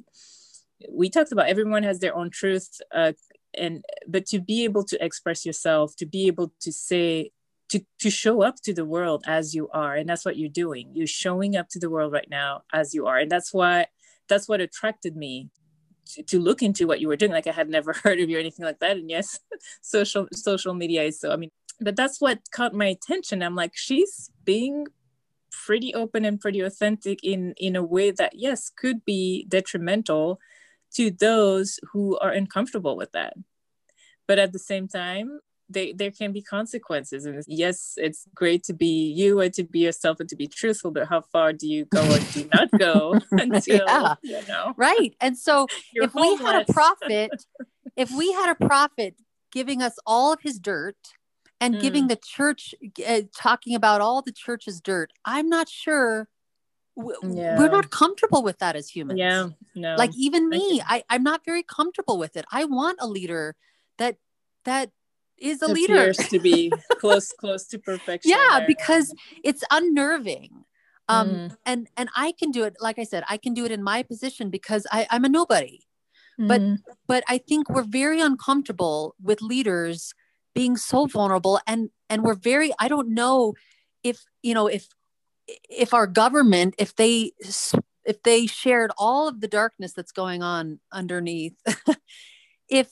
we talked about, everyone has their own truth, uh, and but to be able to express yourself, to be able to say, to to show up to the world as you are, and that's what you're doing. You're showing up to the world right now as you are, and that's why that's what attracted me to, to look into what you were doing. Like I had never heard of you or anything like that. And yes, social social media is so, I mean, but that's what caught my attention. I'm like, she's being pretty open and pretty authentic in, in a way that, yes, could be detrimental to those who are uncomfortable with that. But at the same time, they, there can be consequences. And yes, it's great to be you and to be yourself and to be truthful, but how far do you go or do not go until, yeah. you know? Right. And so if homeless. we had a prophet, if we had a prophet giving us all of his dirt and mm. giving the church, uh, talking about all the church's dirt, I'm not sure yeah. we're not comfortable with that as humans. Yeah, no. Like even me, I, I'm not very comfortable with it. I want a leader that, that, is a it leader appears to be close close to perfection. Yeah, there. Because it's unnerving. Um mm. and and I can do it, like I said, I can do it in my position because I, I'm a nobody. Mm. But but I think we're very uncomfortable with leaders being so vulnerable, and and we're very, I don't know if, you know, if if our government, if they if they shared all of the darkness that's going on underneath, if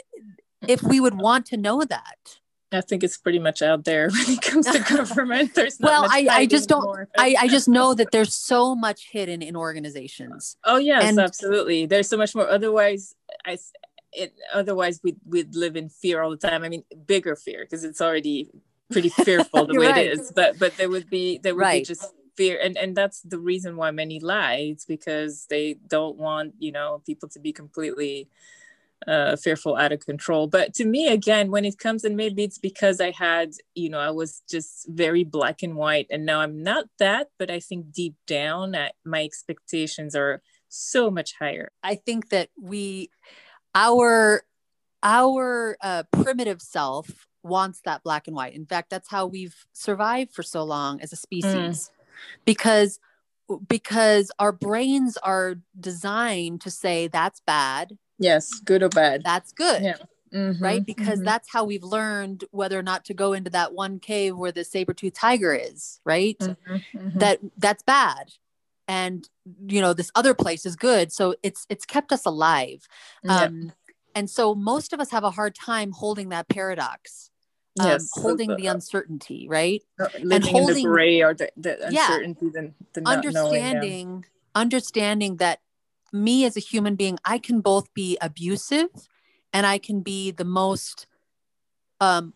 if we would want to know that. I think it's pretty much out there when it comes to government. There's not well, much I, I just don't, more. I, I just know that there's so much hidden in organizations. Oh yes, and, absolutely. There's so much more. Otherwise, I, it, otherwise we'd, we'd live in fear all the time. I mean, bigger fear, because it's already pretty fearful the way right. it is, but, but there would be, there would right. be just fear. And, and that's the reason why many lie. It's because they don't want, you know, people to be completely uh fearful, out of control. But to me, again, when it comes, and maybe it's because I had, you know, I was just very black and white, and now I'm not that, but I think deep down I, my expectations are so much higher. I think that we our our uh, primitive self wants that black and white. In fact, that's how we've survived for so long as a species. mm. because because our brains are designed to say that's bad. Yes, good or bad. That's good. Yeah. Mm-hmm, right? Because mm-hmm. that's how we've learned whether or not to go into that one cave where the saber-toothed tiger is, right? Mm-hmm, mm-hmm. That that's bad. And, you know, this other place is good. So it's, it's kept us alive. Yeah. Um, and so most of us have a hard time holding that paradox, um, yes, holding so the, the uncertainty, right? Living and holding, in the gray or the, the uncertainty, yeah, the, the not understanding, knowing, yeah. understanding that me as a human being, I can both be abusive and I can be the most um,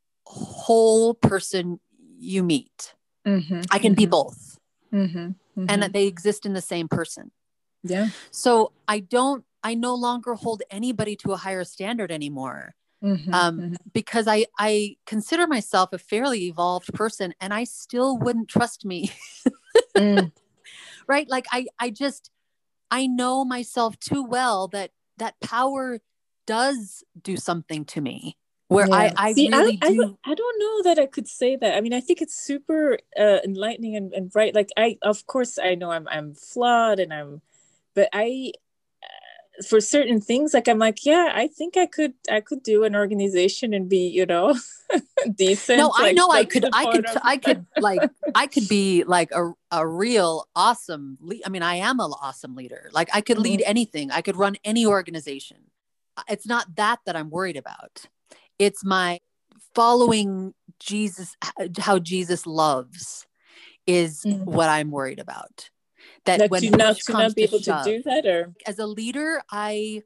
whole person you meet. Mm-hmm, I can mm-hmm. be both. Mm-hmm, mm-hmm. And that they exist in the same person. Yeah. So I don't, I no longer hold anybody to a higher standard anymore. Mm-hmm, um, mm-hmm. because I, I consider myself a fairly evolved person, and I still wouldn't trust me. mm. Right. Like I, I just, I know myself too well that that power does do something to me where yeah. I, I See, really I, do. I, I don't know that I could say that. I mean, I think it's super uh, enlightening and, and bright. Like I, of course I know I'm, I'm flawed and I'm, but I, uh, for certain things, like I'm like, yeah, I think I could, I could do an organization and be, you know, decent. No, I like, know I could, I could, of- I could like, I could be like a, a real awesome. Le- I mean, I am an awesome leader. Like I could lead mm-hmm. anything. I could run any organization. It's not that that I'm worried about. It's my following Jesus, how Jesus loves is mm-hmm. what I'm worried about. That, that when you not, push to comes not be able to, shove, to do that, or as a leader, I,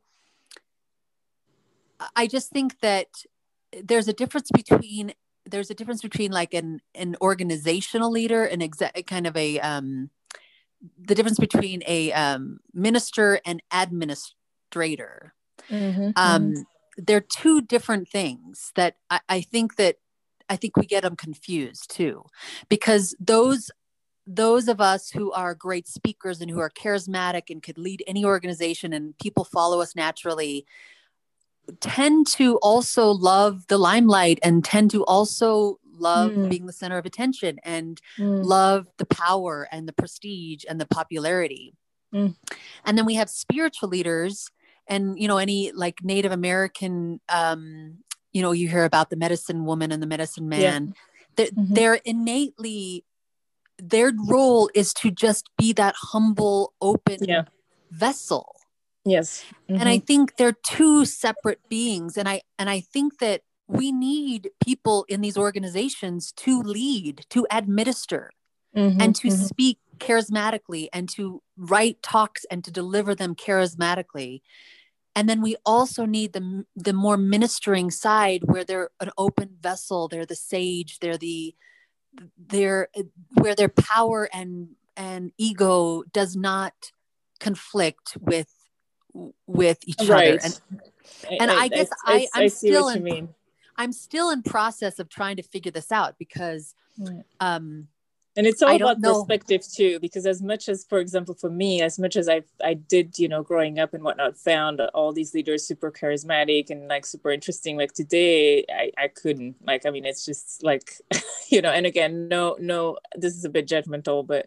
I just think that there's a difference between, there's a difference between like an, an organizational leader, an exec, kind of a, um, the difference between a um, minister and administrator. Mm-hmm, um, mm-hmm. They're two different things that I, I think that I think we get them confused too, because those those of us who are great speakers and who are charismatic and could lead any organization and people follow us naturally tend to also love the limelight and tend to also love mm. being the center of attention and mm. love the power and the prestige and the popularity. Mm. And then we have spiritual leaders. And, you know, any like Native American, um, you know, you hear about the medicine woman and the medicine man. Yeah. They're, mm-hmm. they're innately, their role is to just be that humble, open yeah. vessel. Yes. Mm-hmm. And I think they're two separate beings. And I and I think that we need people in these organizations to lead, to administer, mm-hmm. and to mm-hmm. speak charismatically, and to write talks and to deliver them charismatically. And then we also need the, the more ministering side, where they're an open vessel, they're the sage, they're the they're where their power and and ego does not conflict with with each right. other. And and I, I guess I, I, I, I'm I see still what you in, mean. I'm still in process of trying to figure this out, because um and it's all I about know. perspective too, because as much as, for example, for me, as much as I I did, you know, growing up and whatnot, found all these leaders super charismatic and like super interesting, like today, I, I couldn't, like, I mean, it's just like, you know, and again, no, no, this is a bit judgmental, but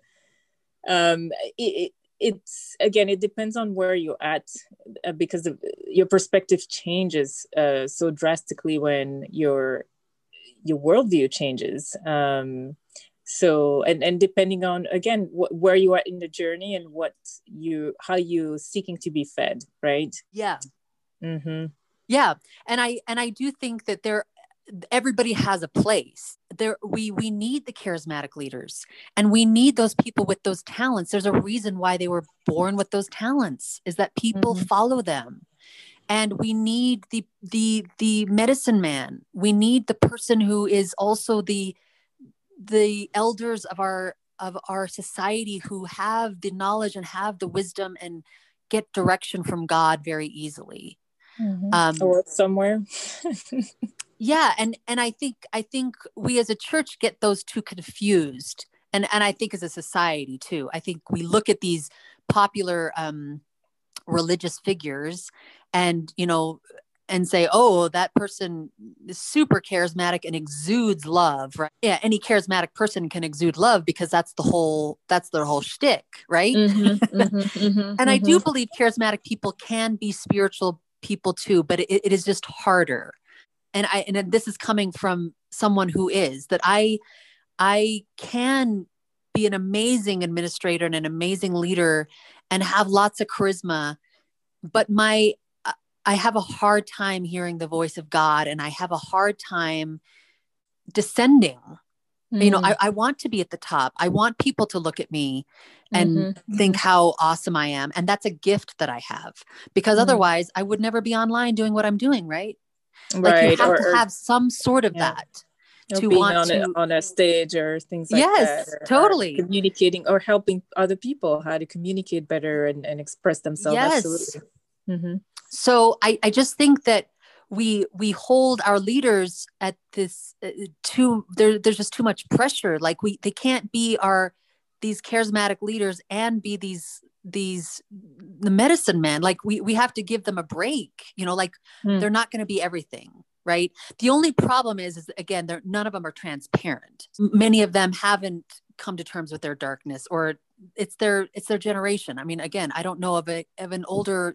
um, it, it it's, again, it depends on where you're at, uh, because of, your perspective changes uh, so drastically when your, your worldview changes. Um, So, and, and depending on, again, wh- where you are in the journey and what you, how you seeking to be fed, right? Yeah. Mm-hmm. Yeah. And I, and I do think that there, everybody has a place there. We, we need the charismatic leaders, and we need those people with those talents. There's a reason why they were born with those talents, is that people mm-hmm. follow them. And we need the, the, the medicine man. We need the person who is also the, the elders of our of our society, who have the knowledge and have the wisdom and get direction from God very easily. Mm-hmm. Um, or somewhere. yeah. And, and I think, I think we as a church get those two confused. And, and I think as a society too, I think we look at these popular um, religious figures and, you know, and say, oh, that person is super charismatic and exudes love, right? Yeah, any charismatic person can exude love, because that's the whole, that's their whole shtick, right? Mm-hmm, mm-hmm, mm-hmm, and mm-hmm. I do believe charismatic people can be spiritual people too, but it, it is just harder. And I, and this is coming from someone who is, that I, I can be an amazing administrator and an amazing leader and have lots of charisma, but my, I have a hard time hearing the voice of God, and I have a hard time descending. Mm. You know, I, I want to be at the top. I want people to look at me and mm-hmm. think how awesome I am. And that's a gift that I have, because mm. otherwise I would never be online doing what I'm doing. Right. Right. Like you have or, to or, have some sort of yeah. that. Or to being want on, to a, on a stage or things like yes, that. Or, totally. Or communicating or helping other people how to communicate better and, and express themselves. Yes. Absolutely. Mm-hmm. So I, I just think that we we hold our leaders at this uh, too. There, there's just too much pressure. Like we, they can't be our these charismatic leaders and be these these the medicine man. Like we we have to give them a break. You know, like mm. they're not going to be everything, right? The only problem is, is again, they're none of them are transparent. Many of them haven't come to terms with their darkness, or it's their it's their generation. I mean, again, I don't know of a of an older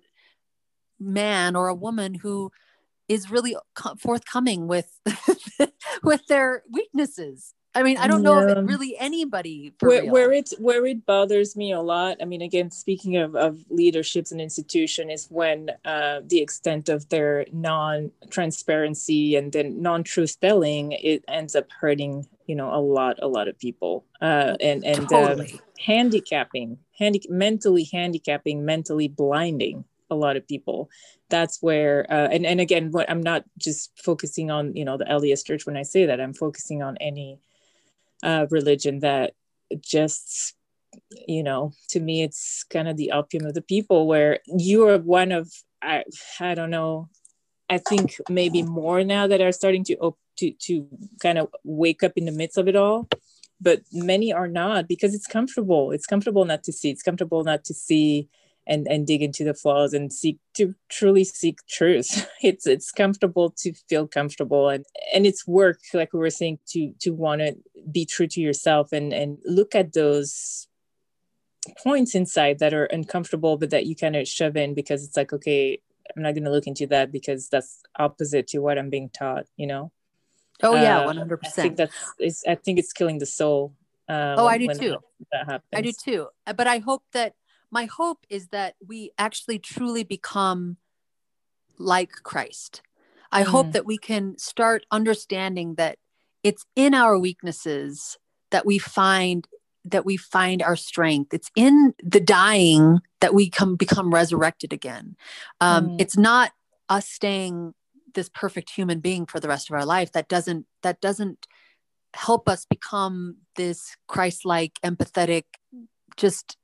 man or a woman who is really forthcoming with with their weaknesses. I mean, I don't know yeah. if it really anybody for where, real. where it where it bothers me a lot. I mean, again, speaking of, of leaderships and institution, is when uh, the extent of their non-transparency and then non-truth telling, it ends up hurting, you know, a lot, a lot of people, uh, and and totally. um, handicapping, handi- mentally handicapping, mentally blinding a lot of people. That's where, uh, and, and again, what I'm not just focusing on, you know, the L D S Church when I say that. I'm focusing on any uh, religion that just, you know, to me, it's kind of the opium of the people, where you are one of, I, I don't know, I think maybe more now that are starting to, op- to, to kind of wake up in the midst of it all. But many are not, because it's comfortable. It's comfortable not to see. It's comfortable not to see and and dig into the flaws and seek to truly seek truth. It's it's comfortable to feel comfortable, and and it's work, like we were saying, to to want to be true to yourself and and look at those points inside that are uncomfortable, but that you kind of shove in because it's like, okay, I'm not going to look into that because that's opposite to what I'm being taught, you know? Oh yeah, one hundred percent. I think that's it's, I think it's killing the soul. Uh, oh, when, I do when too. That, that happens. I do too. But I hope that my hope is that we actually truly become like Christ. I mm. hope that we can start understanding that it's in our weaknesses that we find that we find our strength. It's in the dying that we come become resurrected again. Um, mm. It's not us staying this perfect human being for the rest of our life. That doesn't that doesn't help us become this Christ-like, empathetic, just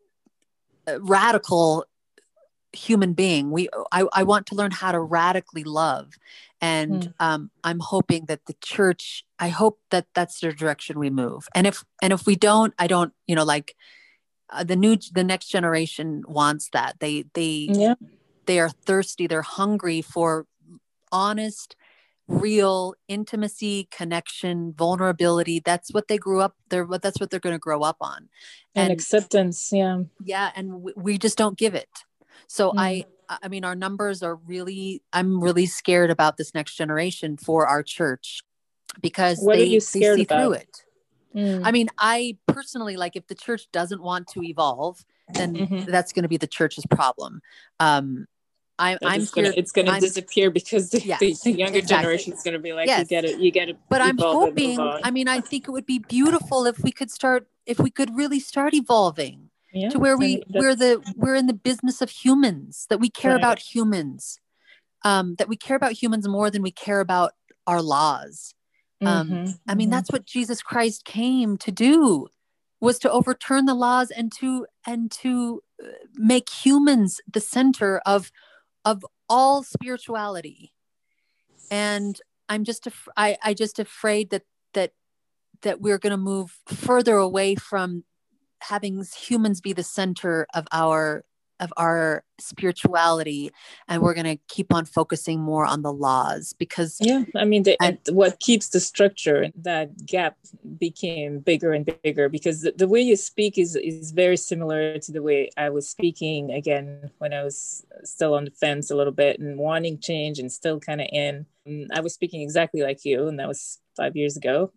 radical human being. We I, I want to learn how to radically love, and mm. um, I'm hoping that the church. I hope that that's the direction we move. And if and if we don't, I don't. You know, like uh, the new the next generation wants that. They they yeah. they are thirsty. They're hungry for honest, real intimacy, connection, vulnerability. That's what they grew up. They're that's what they're going to grow up on, and, and acceptance. Yeah, yeah, and we, we just don't give it. So mm. I, I mean, our numbers are really, I'm really scared about this next generation for our church because what they, are you scared they see about? through it. Mm. I mean, I personally, like if the church doesn't want to evolve, then mm-hmm. that's going to be the church's problem. Um, I, I'm scared. Gonna, it's going to disappear because the, yes, the, the younger exactly. generation is going to be like, yes. you get it, you get it. But I'm hoping, I mean, I think it would be beautiful if we could start, if we could really start evolving. Yeah, to where we we're the we're in the business of humans, that we care right. about humans, um, that we care about humans more than we care about our laws. Um, mm-hmm, I mean, mm-hmm. that's what Jesus Christ came to do, was to overturn the laws and to and to make humans the center of of all spirituality. And I'm just af- I I just afraid that that that we're going to move further away from having humans be the center of our of our spirituality, and we're going to keep on focusing more on the laws because yeah I mean the, and, what keeps the structure, that gap became bigger and bigger because the, the way you speak is is very similar to the way I was speaking again when I was still on the fence a little bit and wanting change and still kind of in. I was speaking exactly like you, and that was five years ago.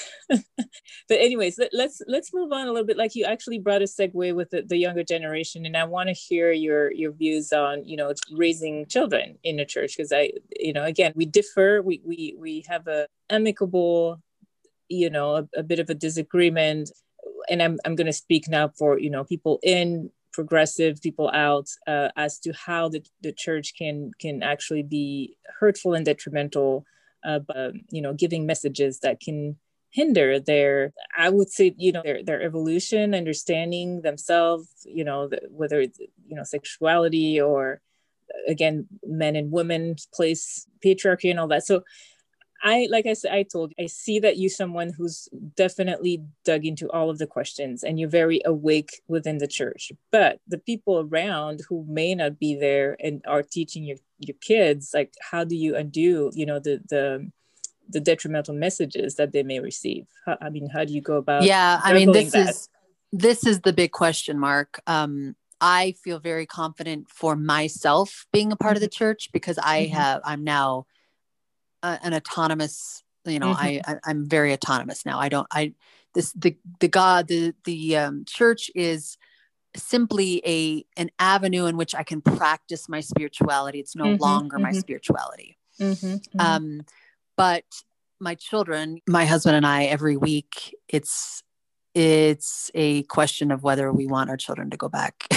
But anyways, let, let's let's move on a little bit. Like you actually brought a segue with the, the younger generation, and I want to hear your your views on, you know, raising children in the church, because I, you know, again, we differ. We we we have a amicable, you know, a, a bit of a disagreement, and I'm I'm going to speak now for, you know, people in, progressive, people out, uh, as to how the, the church can can actually be hurtful and detrimental, uh, but, you know, giving messages that can hinder their, I would say, you know, their, their evolution, understanding themselves, you know, the, whether it's, you know, sexuality or, again, men and women place, patriarchy and all that. So I, like I said, I told you, I see that you're someone who's definitely dug into all of the questions and you're very awake within the church. But the people around who may not be there and are teaching your, your kids, like, how do you undo, you know, the, the, the detrimental messages that they may receive? How, I mean, how do you go about? Yeah, I mean, this that? is this is the big question mark. Um, I feel very confident for myself being a part mm-hmm. of the church because I mm-hmm. have, I'm now a, an autonomous, you know, mm-hmm. I, I I'm very autonomous now. I don't, I, this, the, the God, the, the um, church is simply a, an avenue in which I can practice my spirituality. It's no mm-hmm. longer mm-hmm. my spirituality. Mm-hmm. Mm-hmm. Um, But my children, my husband and I, every week, it's it's a question of whether we want our children to go back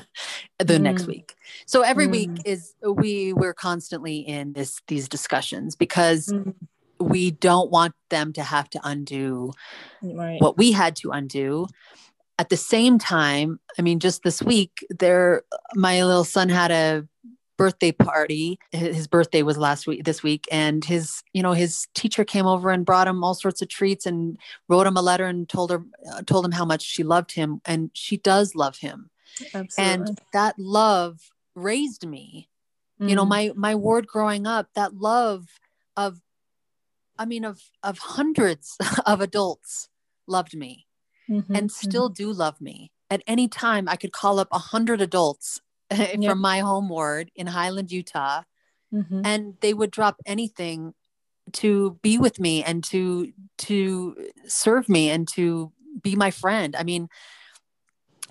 the mm. next week. So every mm. week is we we're constantly in this these discussions because mm. we don't want them to have to undo right. what we had to undo. At the same time, I mean, just this week, there, my little son had a birthday party. His birthday was last week, this week. And his, you know, his teacher came over and brought him all sorts of treats and wrote him a letter and told her, uh, told him how much she loved him. And she does love him. Absolutely. And that love raised me, mm. you know, my, my ward growing up, that love of, I mean, of, of hundreds of adults loved me mm-hmm. and still mm-hmm. do love me. At any time I could call up a hundred adults from yep. my home ward in Highland, Utah, mm-hmm. and they would drop anything to be with me and to to serve me and to be my friend. I mean,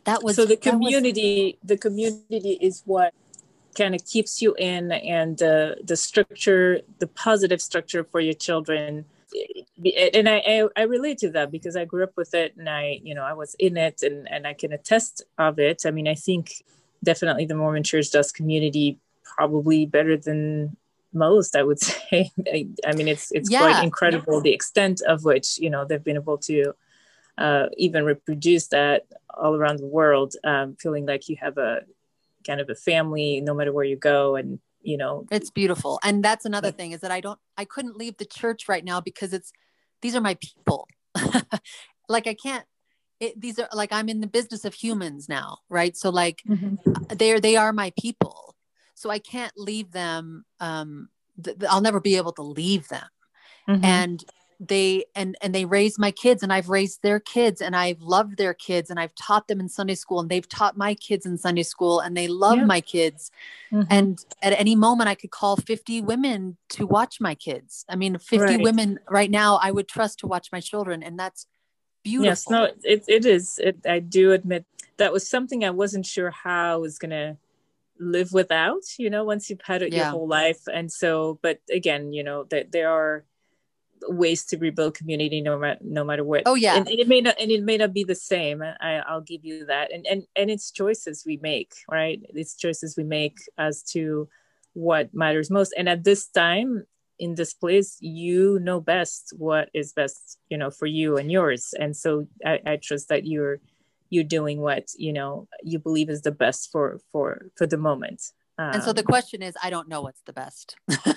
that was so the that was community, the community is what kind of keeps you in, and uh, the structure, the positive structure for your children. And I, I, I relate to that because I grew up with it, and I, you know, I was in it, and, and I can attest of it. I mean, I think definitely the Mormon Church does community probably better than most, I would say. I, I mean, it's it's yeah. quite incredible the extent of which, you know, they've been able to uh, even reproduce that all around the world, um, feeling like you have a kind of a family no matter where you go. And you know, it's beautiful. And that's another thing, is that I don't I couldn't leave the church right now because it's these are my people. Like I can't it, these are like I'm in the business of humans now, right? So like mm-hmm. they're they are my people, so I can't leave them. um th- I'll never be able to leave them. Mm-hmm. and they and and they raise my kids, and I've raised their kids, and I've loved their kids, and I've taught them in Sunday school, and they've taught my kids in Sunday school, and they love yeah. my kids. Mm-hmm. And at any moment I could call fifty women to watch my kids. I mean, fifty right. women right now I would trust to watch my children. And that's beautiful. Yes, no, it, it is. It, I do admit that was something I wasn't sure how I was going to live without, you know, once you've had it yeah. your whole life. And so, but again, you know, that there are ways to rebuild community no matter no matter what. Oh yeah. And, and it may not and it may not be the same. I, I'll give you that. And and and it's choices we make, right? It's choices we make as to what matters most. And at this time in this place, you know best what is best, you know, for you and yours. And so I, I trust that you're you're doing what, you know, you believe is the best for for for the moment. Um, and so the question is, I don't know what's the best.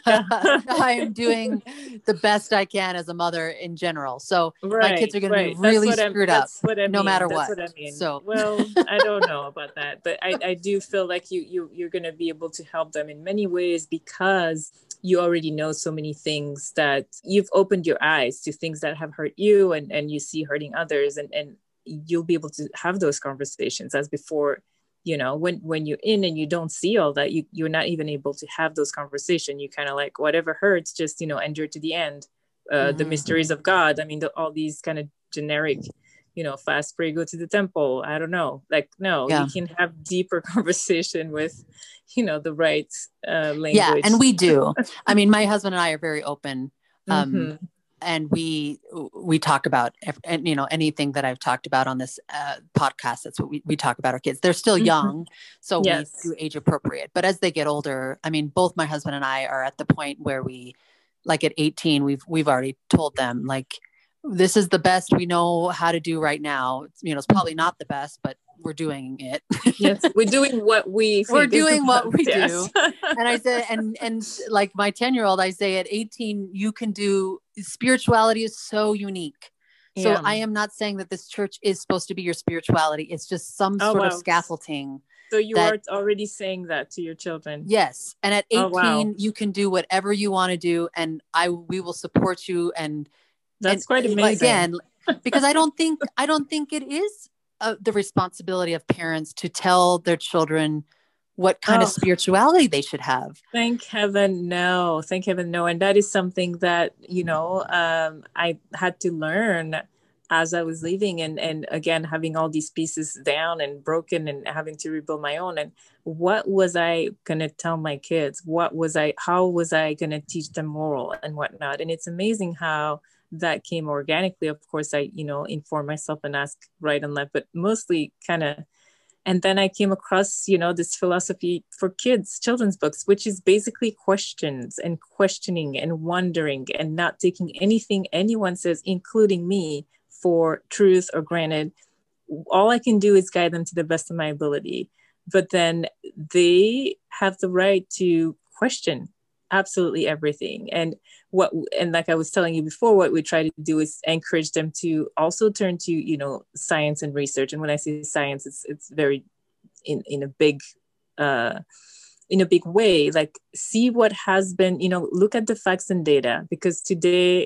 I am doing the best I can as a mother in general. So right, my kids are going right. to be really screwed up I mean. no matter that's what. what I mean. So well, I don't know about that, but I, I do feel like you you you're going to be able to help them in many ways because you already know so many things, that you've opened your eyes to things that have hurt you, and and you see hurting others, and and you'll be able to have those conversations as before. You know, when, when you're in and you don't see all that, you, you're not even able to have those conversations. You kind of like, whatever hurts, just, you know, endure to the end. Uh, mm-hmm. The mysteries of God. I mean, the, all these kind of generic, you know, fast, pray, go to the temple. I don't know. Like, no, yeah. you can have deeper conversation with, you know, the right uh, language. Yeah, and we do. I mean, my husband and I are very open. Um, mm-hmm. And we we talk about, and you know, anything that I've talked about on this uh, podcast. That's what we, we talk about our kids. They're still young, mm-hmm. so yes. we do age appropriate. But as they get older, I mean, both my husband and I are at the point where we, like at eighteen, we've we've already told them, like, this is the best we know how to do right now. It's, you know, it's probably not the best, but we're doing it. Yes, we're doing what we we're doing what we yes. do. And I said, and and like my ten year old, I say at eighteen, you can do, spirituality is so unique. So yeah. I am not saying that this church is supposed to be your spirituality. It's just some oh, sort wow. of scaffolding. So you that, are already saying that to your children. Yes. And at eighteen, oh, wow. you can do whatever you want to do. And I, we will support you. And that's and, quite amazing. Again, because I don't think, I don't think it is uh, the responsibility of parents to tell their children what kind oh, of spirituality they should have. Thank heaven, no. Thank heaven, no. And that is something that, you know, um, I had to learn as I was leaving, and, and again, having all these pieces down and broken and having to rebuild my own. And what was I going to tell my kids? What was I, how was I going to teach them moral and whatnot? And it's amazing how that came organically. Of course, I, you know, inform myself and ask right and left, but mostly kind of. And then I came across, you know, this philosophy for kids, children's books, which is basically questions and questioning and wondering and not taking anything anyone says, including me, for truth or granted. All I can do is guide them to the best of my ability. But then they have the right to question absolutely everything. And what, and like I was telling you before, what we try to do is encourage them to also turn to, you know, science and research. And when I say science, it's it's very in, in a big, uh, in a big way, like see what has been, you know, look at the facts and data, because today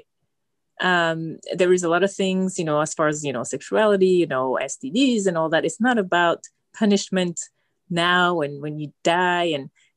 um, there is a lot of things, you know, as far as, you know, sexuality, you know, S T Ds and all that. It's not about punishment now and when you die. And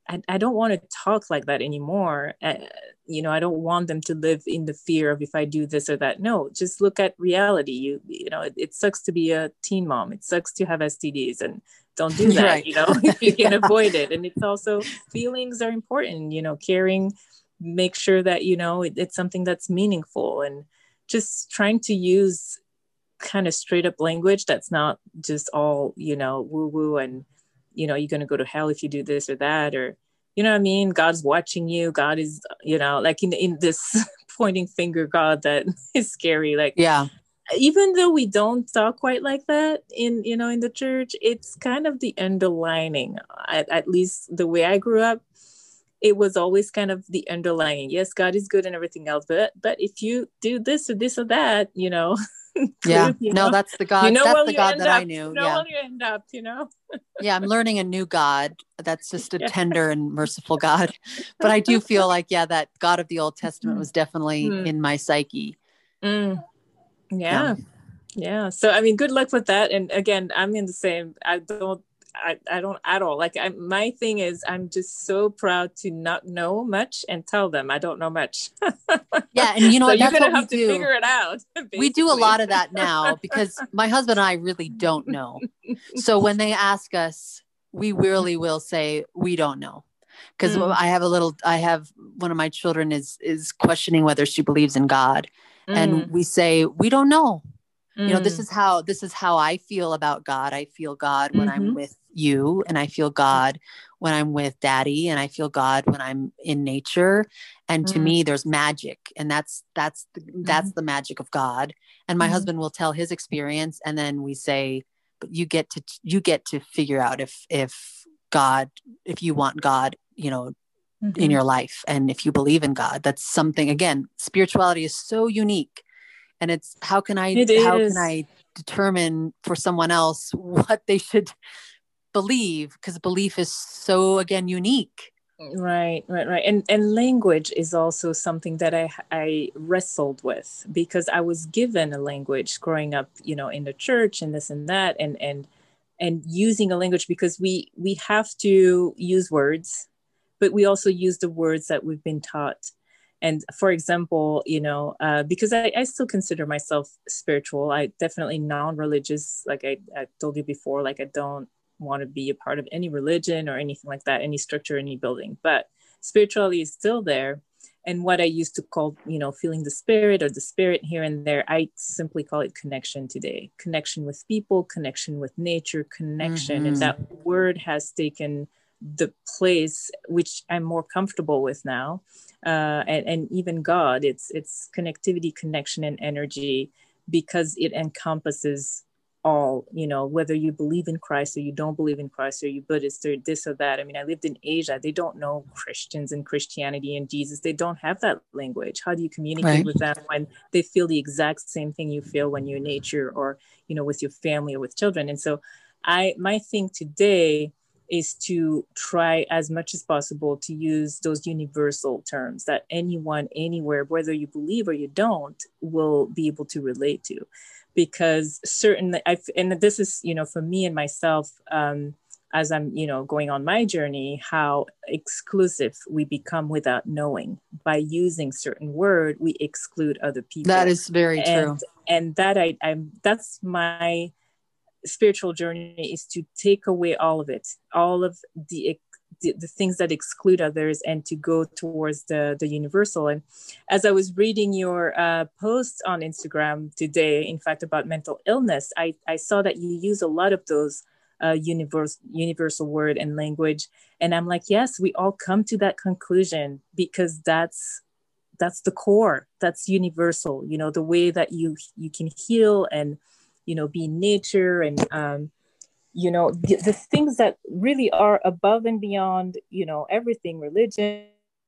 I, I don't want to talk like that anymore. Uh, you know, I don't want them to live in the fear of if I do this or that. No, just look at reality. You, you know, it, it sucks to be a teen mom. It sucks to have S T Ds, and don't do that, right. You know, if you can yeah. avoid it. And it's also, feelings are important, you know, caring, make sure that, you know, it, it's something that's meaningful, and just trying to use kind of straight up language that's not just all, you know, woo woo and, you know, you're going to go to hell if you do this or that, or, you know what I mean? God's watching you. God is, you know, like in, in this pointing finger God that is scary. Like, yeah. Even though we don't talk quite like that in, you know, in the church, it's kind of the underlining, at, at least the way I grew up, it was always kind of the underlining. Yes, God is good and everything else, but, but if you do this or this or that, you know, yeah, you no, know, that's the God, you know, that's the you God that up, I knew. You know, yeah. where you end up, you know? Yeah, I'm learning a new God. That's just a Yeah. tender and merciful God. But I do feel like, yeah, that God of the Old Testament was definitely mm. in my psyche. Mm. Yeah. yeah. Yeah. So, I mean, good luck with that. And again, I'm in the same, I don't, I, I don't at all. Like I, my thing is, I'm just so proud to not know much and tell them I don't know much. Yeah. And you know, so what, you're that's going to what have we to do. figure it out. Basically. We do a lot of that now because my husband and I really don't know. So when they ask us, we really will say, we don't know. Because mm. I have a little, I have one of my children is, is questioning whether she believes in God. Mm. And we say, we don't know. Mm. You know, this is how, this is how I feel about God. I feel God when mm-hmm. I'm with you, and I feel God when I'm with Daddy, and I feel God when I'm in nature. And to mm. me, there's magic, and that's, that's, the, that's mm. the magic of God. And my mm. husband will tell his experience. And then we say, but you get to, you get to figure out if, if God, if you want God, you know, mm-hmm. in your life. And if you believe in God, that's something, again, spirituality is so unique. And it's, how can I, it how is. can I determine for someone else what they should believe? Because belief is so, again, unique. Right, right, right. And and language is also something that I I wrestled with, because I was given a language growing up, you know, in the church and this and that, and and and using a language, because we we have to use words, but we also use the words that we've been taught. And for example, you know, uh, because I, I still consider myself spiritual, I definitely non-religious, like I, I told you before, like I don't want to be a part of any religion or anything like that, any structure, any building, but spirituality is still there. And what I used to call, you know, feeling the spirit or the spirit here and there, I simply call it connection today. Connection with people, connection with nature, connection. Mm-hmm. And that word has taken the place which I'm more comfortable with now. Uh, and, and even God, it's it's connectivity, connection, and energy, because it encompasses all, you know, whether you believe in Christ or you don't believe in Christ, or you Buddhist or this or that. I mean, I lived in Asia. They don't know Christians and Christianity and Jesus. They don't have that language. How do you communicate right. with them when they feel the exact same thing you feel when you're in nature, or, you know, with your family or with children? And so I, my thing today is to try as much as possible to use those universal terms that anyone, anywhere, whether you believe or you don't, will be able to relate to. Because certainly, I've, and this is, you know, for me and myself, um, as I'm, you know, going on my journey, how exclusive we become without knowing. By using certain word, we exclude other people. That is very and, true. And that I, I'm, that's my spiritual journey, is to take away all of it, all of the The, the things that exclude others, and to go towards the, the universal. And as I was reading your uh, post on Instagram today, in fact, about mental illness, I, I saw that you use a lot of those uh, universal, universal word and language. And I'm like, yes, we all come to that conclusion, because that's, that's the core, that's universal, you know, the way that you, you can heal and, you know, be in nature, and, um, you know, the, the things that really are above and beyond, you know, everything, religion.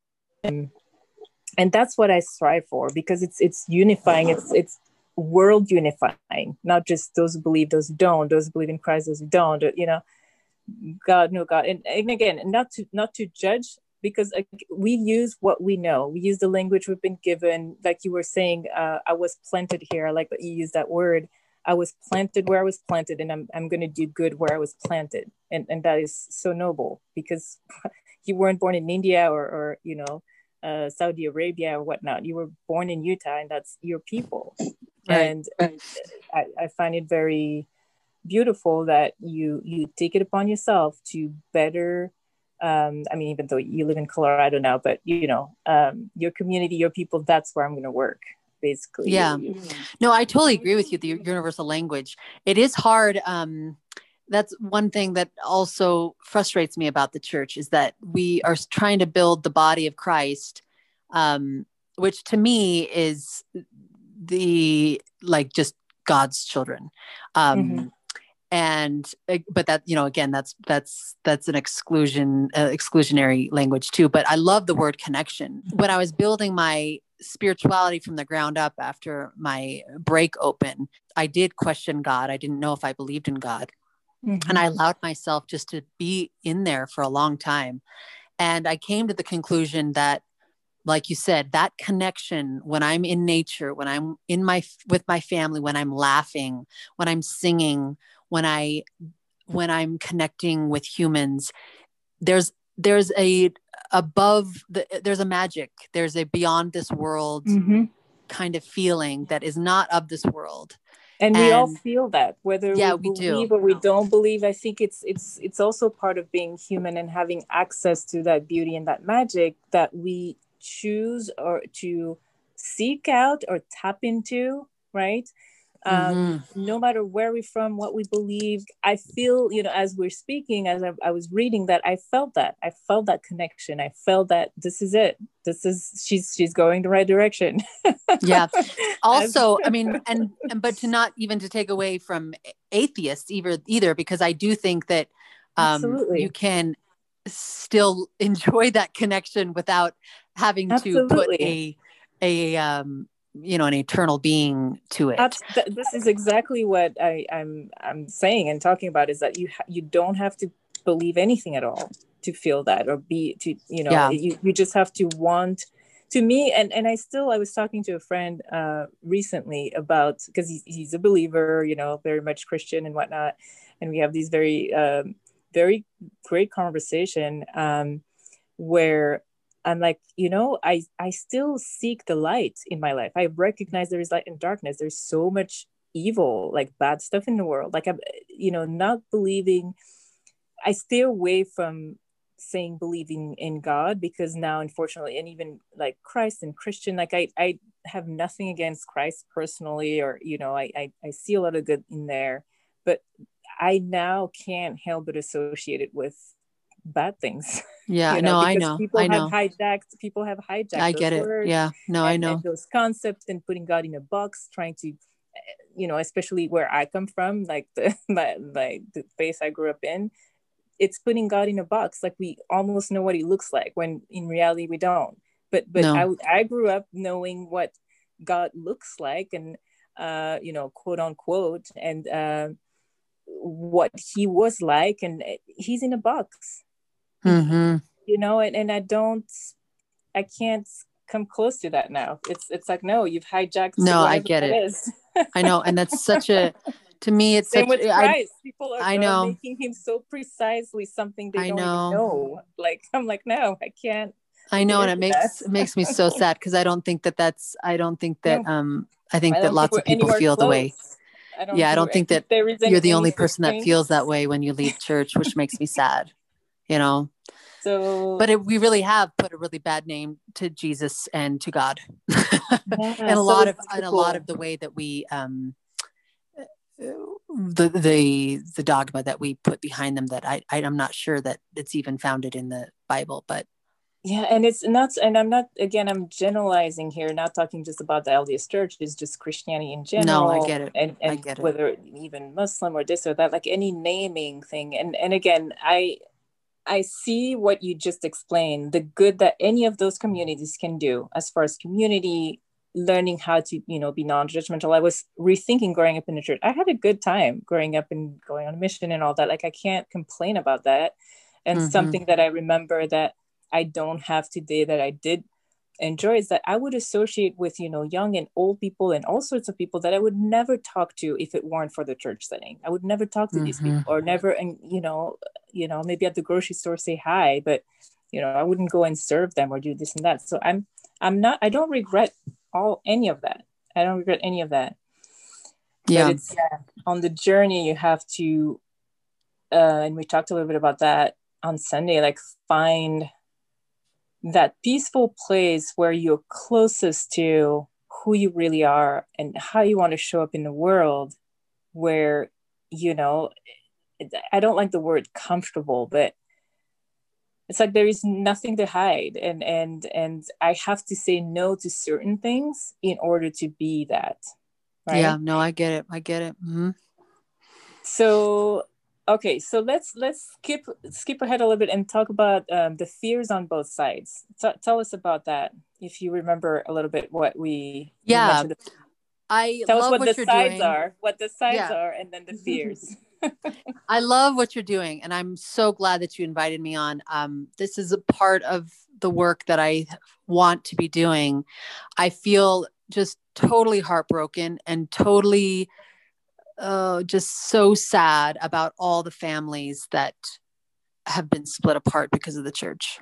And, and that's what I strive for, because it's, it's unifying. It's, it's world unifying, not just those who believe, those who don't, those who believe in Christ, those who don't, you know, God, no God. And, and again, not to, not to judge, because uh, we use what we know. We use the language we've been given. Like you were saying, uh, I was planted here. I like that you use that word. I was planted where I was planted, and I'm I'm going to do good where I was planted. And, and that is so noble, because, you weren't born in India or, or you know, uh, Saudi Arabia or whatnot. You were born in Utah, and that's your people. Right. And I, I find it very beautiful that you you take it upon yourself to better. Um, I mean, even though you live in Colorado now, but you know, um, your community, your people, that's where I'm going to work, basically. Yeah. No, I totally agree with you. The universal language. It is hard. Um, that's one thing that also frustrates me about the church is that we are trying to build the body of Christ, um, which to me is the, like, just God's children. Um, Mm-hmm. And, but that, you know, again, that's, that's, that's an exclusion, uh, exclusionary language too. But I love the word connection. When I was building my spirituality from the ground up after my break open, I did question God. I didn't know if I believed in God. Mm-hmm. And I allowed myself just to be in there for a long time. And I came to the conclusion that, like you said, that connection, when I'm in nature, when I'm in my, with my family, when I'm laughing, when I'm singing, when I, when I'm connecting with humans, there's, there's a above the, there's a magic, there's a beyond this world mm-hmm. kind of feeling that is not of this world. And, and we all feel that, whether yeah, we, we believe do. or we don't believe. I think it's, it's, it's also part of being human and having access to that beauty and that magic that we choose or to seek out or tap into, right? Um, mm-hmm. No matter where we're from, what we believe, I feel, you know, as we're speaking, as I, I was reading that, I felt that, I felt that connection. I felt that this is it. This is, she's, she's going the right direction. Yeah. Also, I mean, and, and, but to not even to take away from atheists either, either, because I do think that, um, you can still enjoy that connection without having Absolutely. to put a, a, um, you know, an eternal being to it. This is exactly what I, I'm I'm saying and talking about, is that you ha- you don't have to believe anything at all to feel that or be to you know yeah. you you just have to want. To me, and and I still I was talking to a friend uh, recently about, because he's he's a believer, you know, very much Christian and whatnot, and we have these very um, very great conversation um, where. I'm like, you know, I, I still seek the light in my life. I recognize there is light and darkness. There's so much evil, like bad stuff in the world. Like, I'm, you know, not believing. I stay away from saying believing in God, because now, unfortunately, and even like Christ and Christian, like I, I have nothing against Christ personally, or, you know, I, I, I see a lot of good in there, but I now can't help but associate it with bad things. Yeah, you know, no, I know. People I have know. hijacked. People have hijacked. I get it. Words yeah, no, and, I know. And those concepts, and putting God in a box, trying to, you know, especially where I come from, like the my, my the place I grew up in, it's putting God in a box. Like we almost know what he looks like, when in reality we don't. But but no. I I grew up knowing what God looks like, and uh, you know, quote unquote, and uh, what he was like, and he's in a box. Mm-hmm. You know, and, and I don't, I can't come close to that now. It's it's like, no, you've hijacked. No, I get it. Is. I know. And that's such a, to me, it's Same such with Christ. I, People are I know. making him so precisely something they I don't know. even know. Like, I'm like, no, I can't. I know. And it makes, that. it makes me so sad, because I don't think that that's, I don't think that, no. um, I think I that lots of people feel close. the way. I don't yeah, I don't think that you're the only person that feels that way when you leave church, which makes me sad. You know, so but it, we really have put a really bad name to Jesus and to God, yeah, and a so lot of and a lot of the way that we um the the the dogma that we put behind them, that I I'm not sure that it's even founded in the Bible, but yeah, and it's not, and I'm not, again, I'm generalizing here, not talking just about the L D S Church, it's just Christianity in general. No, I get it. And, and I get it. Whether even Muslim or this or that, like any naming thing. And and again, I I see what you just explained, the good that any of those communities can do as far as community, learning how to, you know, be non-judgmental. I was rethinking growing up in the church. I had a good time growing up and going on a mission and all that. Like, I can't complain about that. And mm-hmm. something that I remember that I don't have today that I did enjoy is that I would associate with, you know, young and old people and all sorts of people that I would never talk to if it weren't for the church setting. I would never talk to mm-hmm. these people, or never, and you know, you know, maybe at the grocery store say hi, but you know, I wouldn't go and serve them or do this and that. So I'm, I'm not, I don't regret all, any of that. I don't regret any of that. Yeah. But it's yeah, on the journey, you have to, uh, and we talked a little bit about that on Sunday, like find that peaceful place where you're closest to who you really are and how you want to show up in the world, where, you know, I don't like the word comfortable, but it's like there is nothing to hide. And, and, and I have to say no to certain things in order to be that. Right? Yeah, no, I get it. I get it. Mm-hmm. So, okay. So let's, let's skip, skip ahead a little bit and talk about um, the fears on both sides. T- tell us about that. If you remember a little bit what we, yeah, we mentioned. I tell love us what, what the you're sides doing. are, what the sides yeah. are, and then the fears. I love what you're doing. And I'm so glad that you invited me on. Um, this is a part of the work that I want to be doing. I feel just totally heartbroken and totally uh, just so sad about all the families that have been split apart because of the church.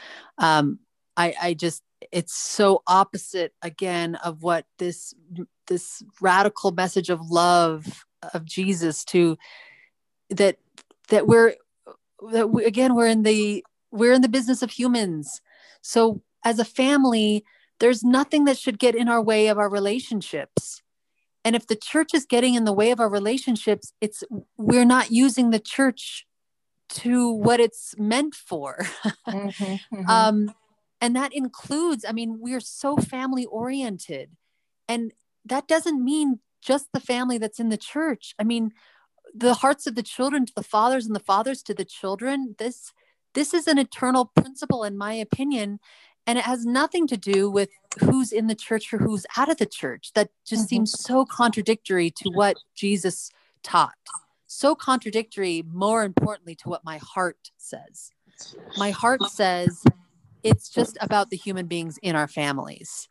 Um, I, I just, it's so opposite again of what this, this radical message of love of Jesus to that, that we're, that we, again, we're in the, we're in the business of humans. So as a family, there's nothing that should get in our way of our relationships. And if the church is getting in the way of our relationships, it's, we're not using the church to what it's meant for. mm-hmm, mm-hmm. Um, and that includes, I mean, we're so family oriented, and that doesn't mean just the family that's in the church. I mean, the hearts of the children to the fathers and the fathers to the children. This, this is an eternal principle, in my opinion. And it has nothing to do with who's in the church or who's out of the church. That just mm-hmm. seems so contradictory to what Jesus taught. So contradictory, more importantly, to what my heart says. My heart says it's just about the human beings in our families.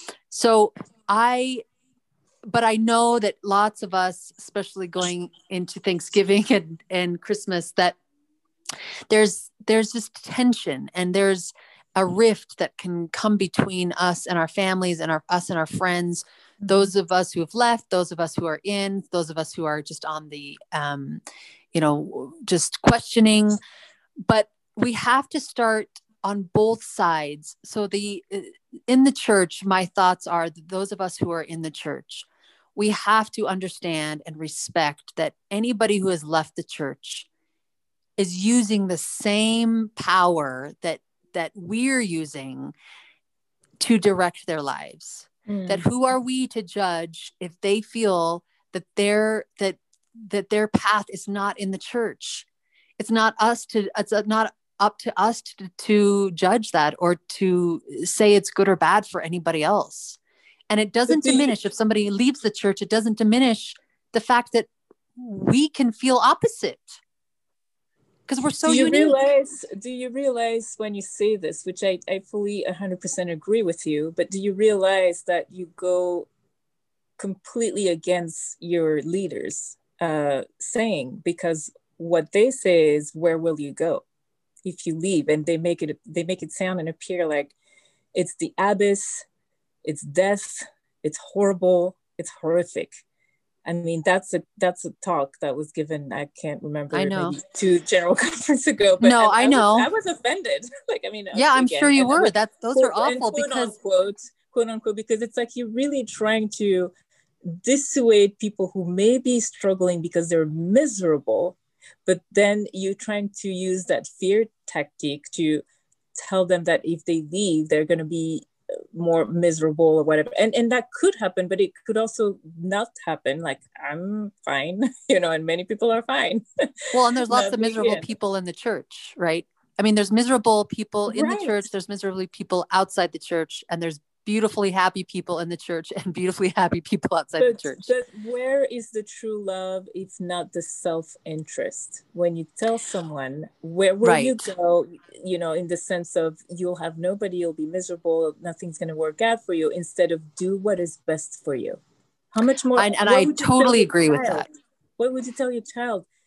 So I, but I know that lots of us, especially going into Thanksgiving and, and Christmas, that there's, there's just tension and there's a rift that can come between us and our families and our, us and our friends. Those of us who have left, those of us who are in, those of us who are just on the, um, you know, just questioning, but we have to start on both sides. So the, in the church, my thoughts are that those of us who are in the church, we have to understand and respect that anybody who has left the church is using the same power that, that we're using to direct their lives. Mm. That who are we to judge if they feel that their, that, that their path is not in the church? It's not us to, it's not up to us to, to judge that or to say it's good or bad for anybody else. And it doesn't diminish if somebody leaves the church. It doesn't diminish the fact that we can feel opposite because we're so do you unique. Realize, do you realize when you say this, which I, I fully one hundred percent agree with you, but do you realize that you go completely against your leaders uh, saying, because what they say is, where will you go if you leave? And they make it, they make it sound and appear like it's the abyss, it's death, it's horrible, it's horrific. I mean, that's a that's a talk that was given, I can't remember, I know. maybe two general conference ago. But no, I, I know. I was, I was offended. Like, I mean, yeah, I'm again, sure you were. Was, That those quote, are awful quote, because unquote, quote unquote, because it's like you're really trying to dissuade people who may be struggling because they're miserable, but then you're trying to use that fear tactic to tell them that if they leave, they're going to be more miserable or whatever. And and that could happen, but it could also not happen. Like, I'm fine, you know, and many people are fine. Well, and there's lots of miserable in. people in the church, right? I mean, there's miserable people in right. the church, there's miserable people outside the church, and there's beautifully happy people in the church and beautifully happy people outside but, the church. But where is the true love if not the self-interest? When you tell someone, where will right. you go, you know, in the sense of you'll have nobody, you'll be miserable, nothing's going to work out for you, instead of do what is best for you. How much more? I, and I totally agree child? with that. What would you tell your child?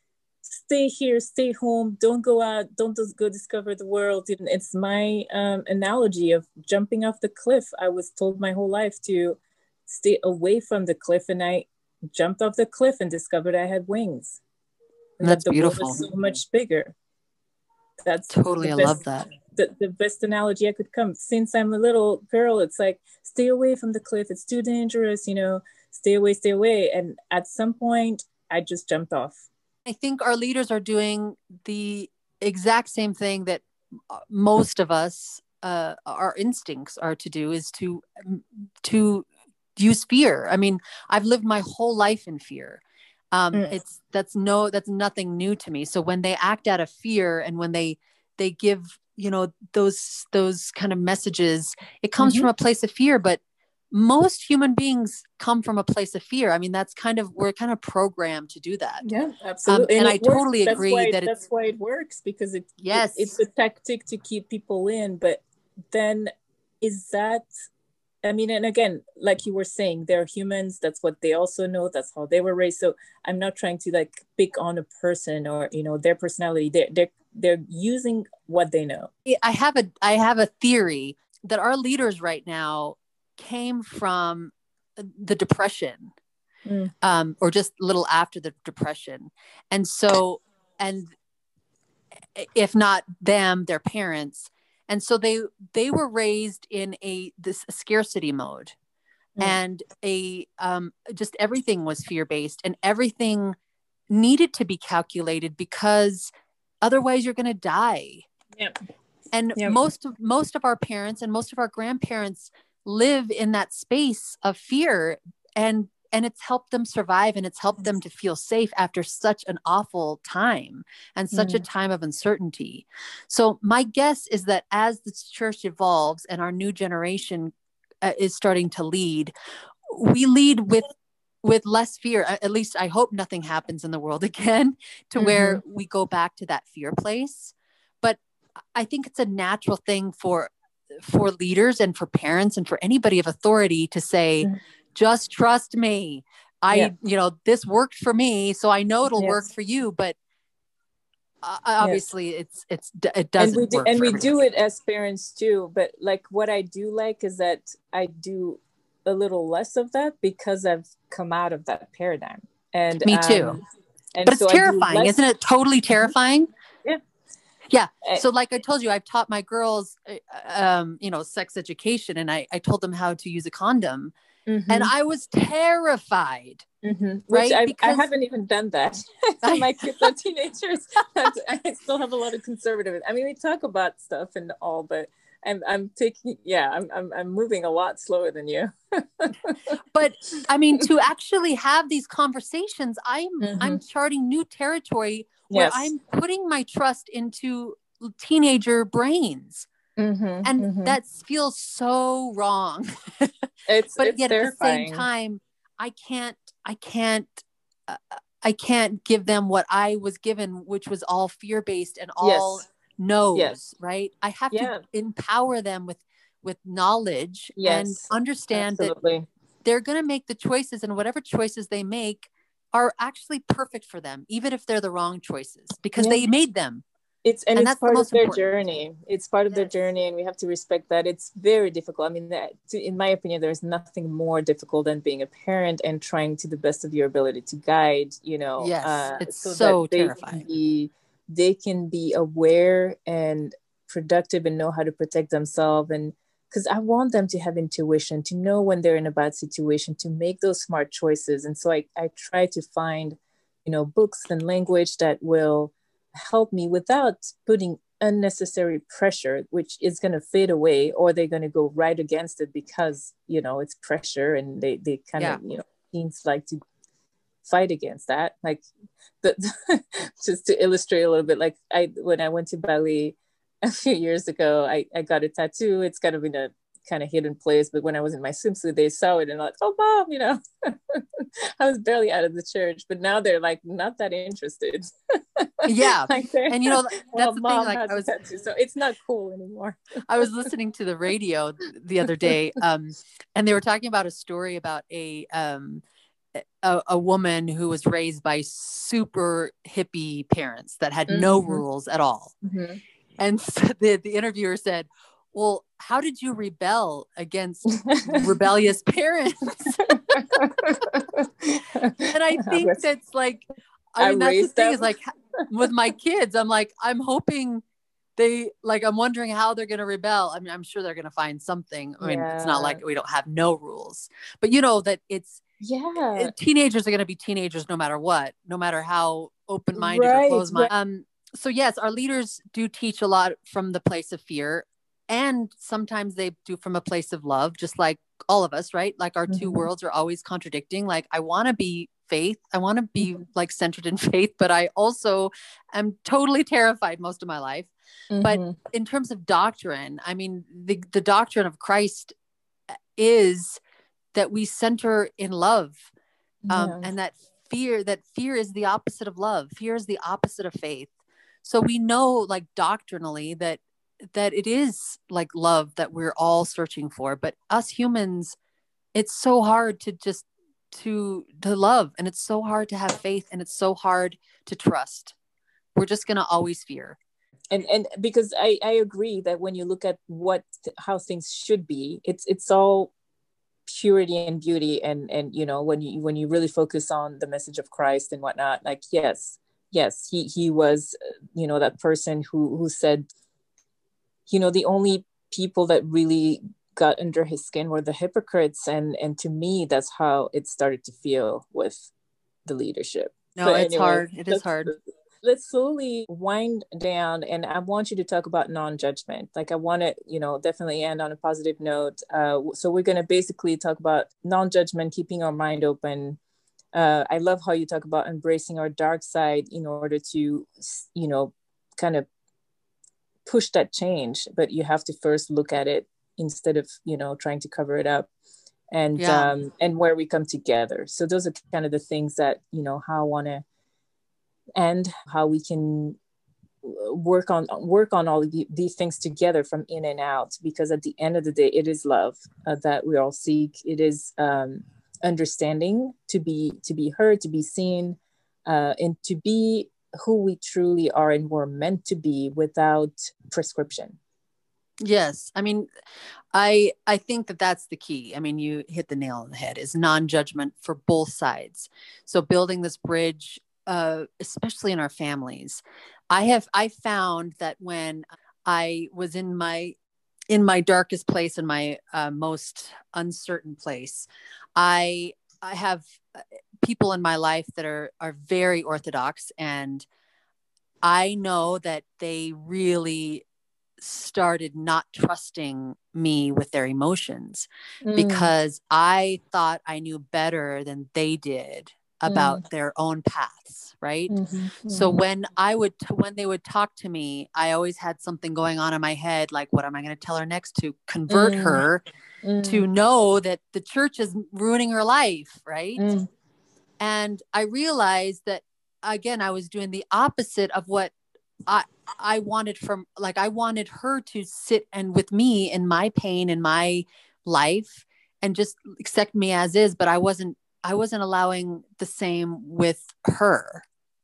stay here, stay home, don't go out, don't just go discover the world. It's my um, analogy of jumping off the cliff. I was told my whole life to stay away from the cliff, and I jumped off the cliff and discovered I had wings. And That's that the beautiful. world is so much bigger. That's totally, I best, love that. The, the best analogy I could come. Since I'm a little girl, it's like, stay away from the cliff. It's too dangerous, you know, stay away, stay away. And at some point, I just jumped off. I think our leaders are doing the exact same thing that most of us, uh, our instincts are to do, is to, to use fear. I mean, I've lived my whole life in fear. Um, mm. It's, that's no, that's nothing new to me. So when they act out of fear, and when they, they give, you know, those, those kind of messages, it comes mm-hmm. from a place of fear, but most human beings come from a place of fear. I mean, that's kind of, we're kind of programmed to do that. Yeah, absolutely. Um, and, and I works. totally that's agree why, that it's, that's why it works, because it, yes, it, it's a tactic to keep people in. But then is that, I mean, and again, like you were saying, they're humans. That's what they also know. That's how they were raised. So I'm not trying to like pick on a person or, you know, their personality. They're, they're, they're using what they know. I have a, I have a theory that our leaders right now came from the Depression, mm. um, or just a little after the Depression. And so, and if not them, their parents. And so they, they were raised in a, this scarcity mode, mm. and a, um, just everything was fear-based, and everything needed to be calculated, because otherwise you're going to die. Yep. And yep. most of, most of our parents and most of our grandparents live in that space of fear, and, and it's helped them survive, and it's helped them to feel safe after such an awful time and such mm. a time of uncertainty. So my guess is that as the church evolves and our new generation uh, is starting to lead, we lead with, with less fear. At least I hope nothing happens in the world again to mm-hmm. where we go back to that fear place. But I think it's a natural thing for for leaders and for parents and for anybody of authority to say, mm-hmm. just trust me. I, yeah. you know, this worked for me, so I know it'll yes. work for you. But uh, obviously yes. it's, it's, it doesn't and we do, work and we everybody. do it as parents too. But like, what I do like is that I do a little less of that, because I've come out of that paradigm. And me too. Um, and but it's so terrifying. Less- Isn't it totally terrifying? Yeah. Yeah. So like I told you, I've taught my girls, um, you know, sex education, and I, I told them how to use a condom, mm-hmm. and I was terrified. Mm-hmm. Which I, because I haven't even done that. My kids are teenagers. I still have a lot of conservative. I mean, we talk about stuff and all, but I'm, I'm taking, yeah, I'm, I'm, I'm moving a lot slower than you. But I mean, to actually have these conversations, I'm, mm-hmm. I'm charting new territory where yes. I'm putting my trust into teenager brains. Mm-hmm, and mm-hmm. that feels so wrong. It's, but it's yet terrifying. At the same time, I can't, I can't, uh, I can't give them what I was given, which was all fear-based and all yes. no's, yes. right? I have yeah. to empower them with, with knowledge yes. and understand Absolutely. that they're going to make the choices, and whatever choices they make are actually perfect for them, even if they're the wrong choices, because yeah. they made them. It's and, and it's part of their important. journey. It's part of yes. their journey, and we have to respect that. It's very difficult. I mean, that, in my opinion, there's nothing more difficult than being a parent and trying to the best of your ability to guide. You know, yes, uh, it's so, so that they terrifying. Can be, they can be aware and productive and know how to protect themselves. And because I want them to have intuition, to know when they're in a bad situation, to make those smart choices. And so I, I try to find, you know, books and language that will help me without putting unnecessary pressure, which is going to fade away, or they're going to go right against it because, you know, it's pressure, and they, they kind of, yeah. you know, teens like to fight against that. Like the, just to illustrate a little bit, like I, when I went to Bali a few years ago, I, I got a tattoo. It's kind of in a kind of hidden place, but when I was in my swimsuit, they saw it and like, oh, mom, you know, I was barely out of the church, but now they're like not that interested. Yeah. Like and you know, that's well, the mom thing, like I was, tattoo, so it's not cool anymore. I was listening to the radio the other day, um, and they were talking about a story about a, um, a, a woman who was raised by super hippie parents that had no Mm-hmm. rules at all. Mm-hmm. And so the, the interviewer said, well, how did you rebel against rebellious parents? And I think that's like, I mean, I that's the raised thing them. is like with my kids, I'm like, I'm hoping they like, I'm wondering how they're going to rebel. I mean, I'm sure they're going to find something. I mean, it's not Yeah. like we don't have no rules, but you know that it's, Yeah. teenagers are going to be teenagers no matter what, no matter how open-minded or Right, closed-minded. right. Um, so yes, our leaders do teach a lot from the place of fear, and sometimes they do from a place of love, just like all of us, right? Like our two Mhm. worlds are always contradicting. Like I want to be faith, I want to be Mhm. like centered in faith, but I also am totally terrified most of my life. But Mhm. in terms of doctrine, I mean, the, the doctrine of Christ is that we center in love. Um, Yeah. and that fear, that fear is the opposite of love. Fear is the opposite of faith. So we know like doctrinally that, that it is like love that we're all searching for, but us humans, it's so hard to just, to, to love. And it's so hard to have faith, and it's so hard to trust. We're just going to always fear. And, and because I, I agree that when you look at what, how things should be, it's, it's all purity and beauty. And, and, you know, when you, when you really focus on the message of Christ and whatnot, like, yes, yes, he, he was, you know, that person who, who said, you know, the only people that really got under his skin were the hypocrites. And, and to me, that's how it started to feel with the leadership. No, But it's anyway, hard. It is hard. Let's slowly wind down, and I want you to talk about non-judgment. Like I want to, you know, definitely end on a positive note. Uh, so we're going to basically talk about non-judgment, keeping our mind open. Uh, I love how you talk about embracing our dark side in order to, you know, kind of push that change. But you have to first look at it instead of, you know, trying to cover it up. And Yeah. um, and where we come together. So those are kind of the things that, you know, how I want to, and how we can work on work on all of the, these things together from in and out, because at the end of the day, it is love uh, that we all seek. It is um, understanding, to be to be heard, to be seen, uh, and to be who we truly are and we're meant to be without prescription. Yes. I mean, I, I think that that's the key. I mean, you hit the nail on the head, is non-judgment for both sides. So building this bridge, uh, especially in our families, I have, I found that when I was in my, in my darkest place, in my uh, most uncertain place, I, I have people in my life that are, are very Orthodox, and I know that they really started not trusting me with their emotions Mm. because I thought I knew better than they did about Mm. their own paths. Right. Mm-hmm, So mm-hmm. when I would, when they would talk to me, I always had something going on in my head. Like, what am I going to tell her next to convert Mm. her Mm. to know that the church is ruining her life? Right. Mm. And I realized that, again, I was doing the opposite of what I, I wanted from, like, I wanted her to sit and with me in my pain in my life and just accept me as is. But I wasn't, I wasn't allowing the same with her.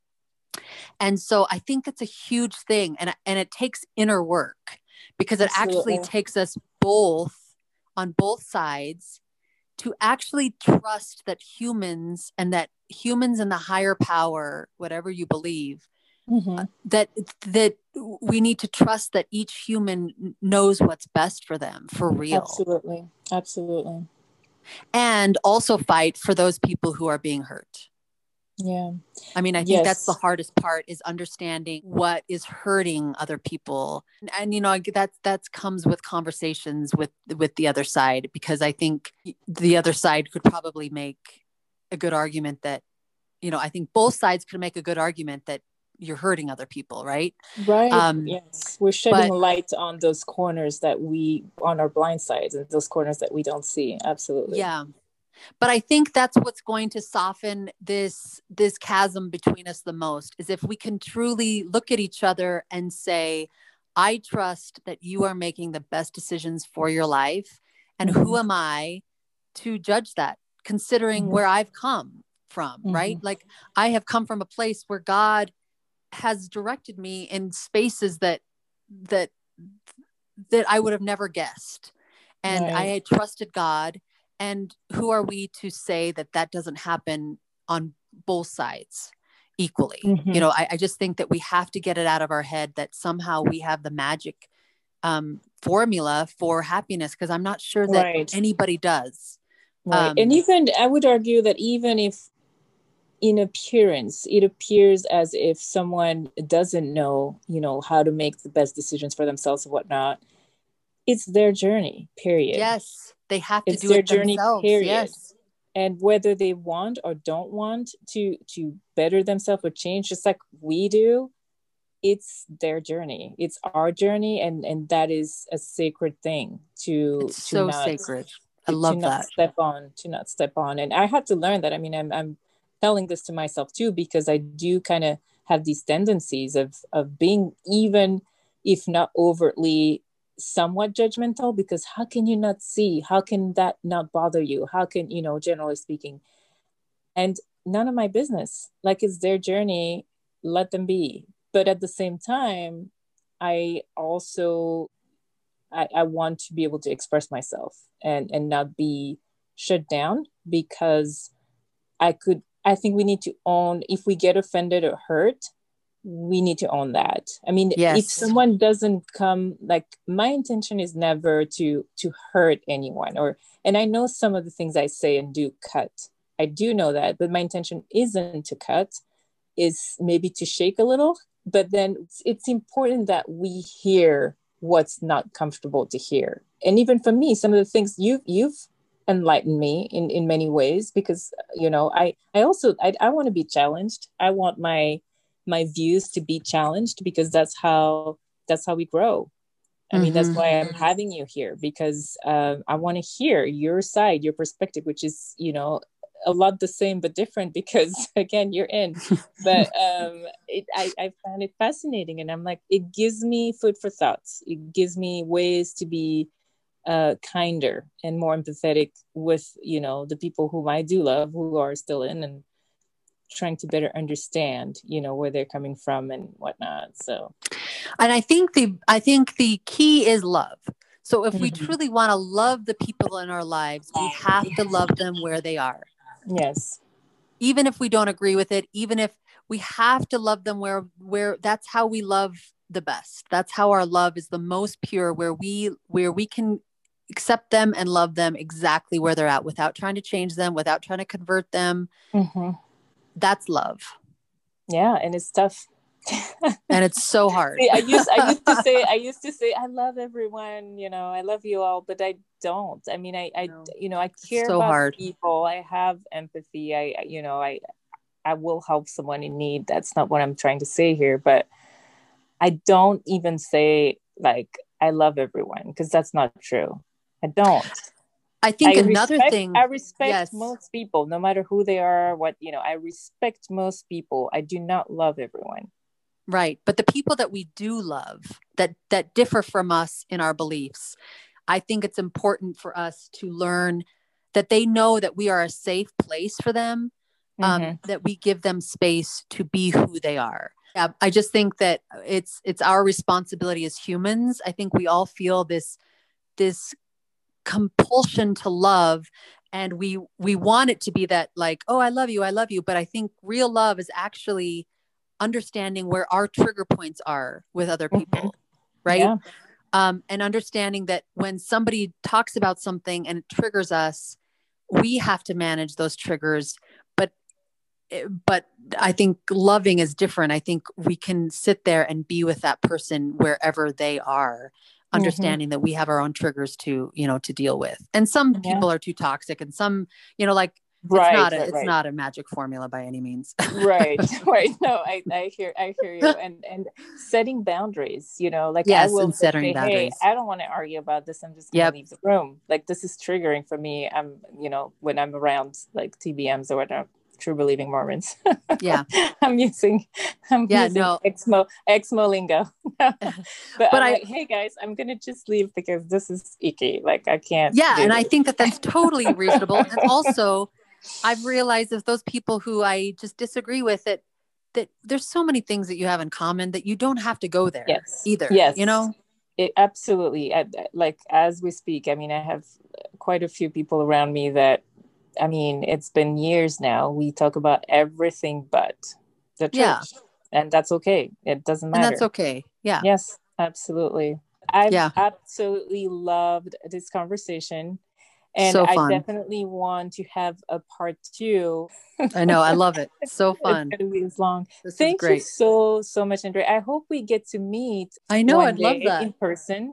And so I think it's a huge thing. And, and it takes inner work, because it Absolutely. actually takes us both on both sides to actually trust that humans, and that humans and the higher power, whatever you believe, Mm-hmm. that that we need to trust that each human knows what's best for them, for real. Absolutely. Absolutely. And also fight for those people who are being hurt. Yeah. I mean, I think Yes. that's the hardest part, is understanding what is hurting other people. And, and you know, that that comes with conversations with with the other side, because I think the other side could probably make a good argument that, you know, I think both sides could make a good argument that you're hurting other people, right? Right. Um, yes. We're shedding but, light on those corners that we, on our blind sides, and those corners that we don't see. Absolutely. Yeah. But I think that's what's going to soften this, this chasm between us the most, is if we can truly look at each other and say, I trust that you are making the best decisions for your life. And Mm-hmm. who am I to judge that? considering Mm-hmm. where I've come from, Mm-hmm. right? Like I have come from a place where God has directed me in spaces that, that, that I would have never guessed. And Right. I had trusted God. And who are we to say that that doesn't happen on both sides equally? Mm-hmm. You know, I, I just think that we have to get it out of our head that somehow we have the magic um, formula for happiness, because I'm not sure that Right. anybody does. Right. Um, And even, I would argue that even if in appearance, it appears as if someone doesn't know, you know, how to make the best decisions for themselves and whatnot, it's their journey, period. Yes. They have to It's do their it journey, themselves. period. Yes. And whether they want or don't want to to better themselves or change, just like we do, it's their journey. It's our journey, and and that is a sacred thing to It's to so not sacred. I to, to love not that. step on, to not step on. And I had to learn that. I mean, I'm I'm telling this to myself too, because I do kind of have these tendencies of of being, even if not overtly, somewhat judgmental, because how can you not see? How can that not bother you? How can, you know, generally speaking, and none of my business. Like, it's their journey, let them be. But at the same time, I also I, I want to be able to express myself and and not be shut down, because I could I think we need to own, if we get offended or hurt, we need to own that. I mean, if Yes. someone doesn't come, like, my intention is never to to hurt anyone, or, and I know some of the things I say and do cut. I do know that, but my intention isn't to cut, is maybe to shake a little. But then it's, it's important that we hear what's not comfortable to hear. And even for me, some of the things you've you've enlightened me in in many ways, because, you know, I I also I, I want to be challenged. I want my my views to be challenged, because that's how that's how we grow. I mean, that's Mhm. why I'm having you here, because uh, I want to hear your side, your perspective, which is, you know, a lot the same but different, because again, you're in. But um, it, I, I found it fascinating, and I'm like, it gives me food for thoughts. It gives me ways to be uh, kinder and more empathetic with, you know, the people whom I do love, who are still in, and trying to better understand, you know, where they're coming from and whatnot. So, and I think the I think the key is love. So if we Mhm. truly want to love the people in our lives, we have to love them where they are. Yes. Even if we don't agree with it, even if we have to love them where where that's how we love the best. That's how our love is the most pure, where we where we can accept them and love them exactly where they're at, without trying to change them, without trying to convert them. Mm-hmm. That's love. Yeah, and it's tough. And it's so hard. See, I used I used to say I used to say I love everyone, you know, I love you all, but I don't. I mean, I I No. you know, I care so about hard. people. I have empathy. I you know, I I will help someone in need. That's not what I'm trying to say here, but I don't even say, like, I love everyone, because that's not true. I don't. I think I another respect, thing, I respect yes. most people, no matter who they are, what, you know, I respect most people. I do not love everyone. Right. But the people that we do love, that that differ from us in our beliefs, I think it's important for us to learn that they know that we are a safe place for them, um, Mm-hmm. that we give them space to be who they are. Yeah, I just think that it's it's our responsibility as humans. I think we all feel this this compulsion to love, and we we want it to be that, like, oh, I love you, I love you. But I think real love is actually understanding where our trigger points are with other people, mm-hmm. right? Yeah. Um, and understanding that when somebody talks about something and it triggers us, we have to manage those triggers. But but I think loving is different. I think we can sit there and be with that person wherever they are, understanding mm-hmm. that we have our own triggers to, you know, to deal with. And some yeah. people are too toxic, and some, you know, like, Right, it's not a, right, it's right. not a magic formula by any means. Right, right. No, I, I hear, I hear you. And and setting boundaries, you know, like, yes, I will and setting say, boundaries. hey, I don't want to argue about this. I'm just going to Yep. leave the room. Like, this is triggering for me. I'm, you know, when I'm around, like, T B Ms or whatever, true believing Mormons. Yeah. I'm using, I'm yeah, using no. Exmo, Exmo lingo. but but I'm I, like, hey guys, I'm going to just leave because this is icky. Like I can't. Yeah. do And this. I think that that's totally reasonable. And also I've realized that those people who I just disagree with it, that there's so many things that you have in common that you don't have to go there yes. either. Yes. You know? It, absolutely. I, like as we speak, I mean, I have quite a few people around me that, I mean, it's been years now. We talk about everything but the church. Yeah. And that's okay. It doesn't matter. And that's okay. Yeah. Yes, absolutely. I've yeah. absolutely loved this conversation. And so I fun. definitely want to have a part two. I know. I love it. So fun. It's going to be as long. This Thank is great. you so, so much, Andrea. I hope we get to meet I know. one I'd love day that. in person.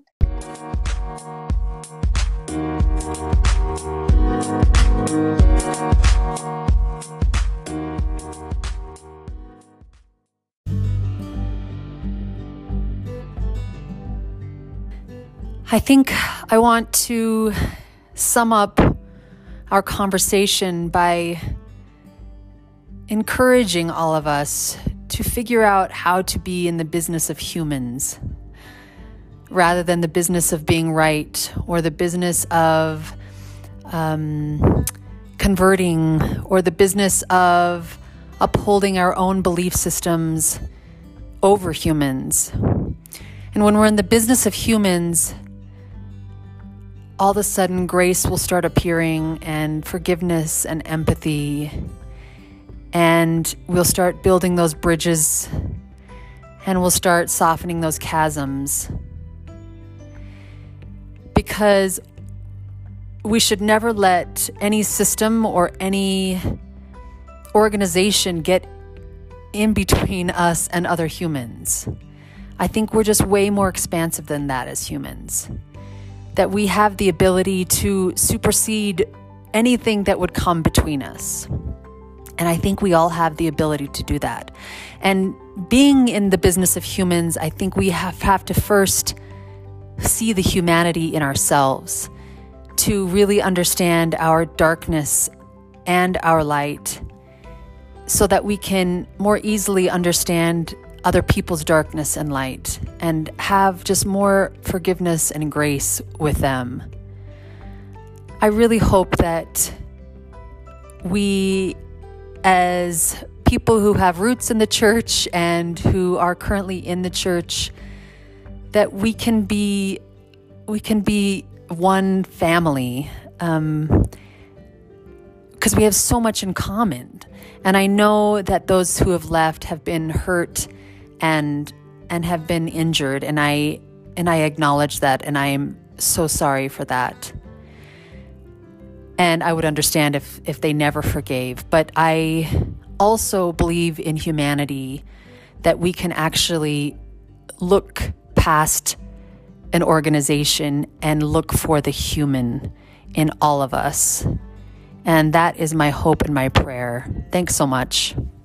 I think I want to sum up our conversation by encouraging all of us to figure out how to be in the business of humans rather than the business of being right or the business of um, converting or the business of upholding our own belief systems over humans. And when we're in the business of humans, all of a sudden grace will start appearing and forgiveness and empathy. And we'll start building those bridges and we'll start softening those chasms. Because we should never let any system or any organization get in between us and other humans. I think we're just way more expansive than that as humans. That we have the ability to supersede anything that would come between us. And I think we all have the ability to do that. And being in the business of humans, I think we have, have to first see the humanity in ourselves to really understand our darkness and our light so that we can more easily understand other people's darkness and light and have just more forgiveness and grace with them. I really hope that we, as people who have roots in the church and who are currently in the church, that we can be we can be one family, um, because we have so much in common. And I know that those who have left have been hurt and and have been injured, and I and I acknowledge that, and I am so sorry for that. And I would understand if if they never forgave. But I also believe in humanity, that we can actually look past an organization and look for the human in all of us. And that is my hope and my prayer. Thanks so much.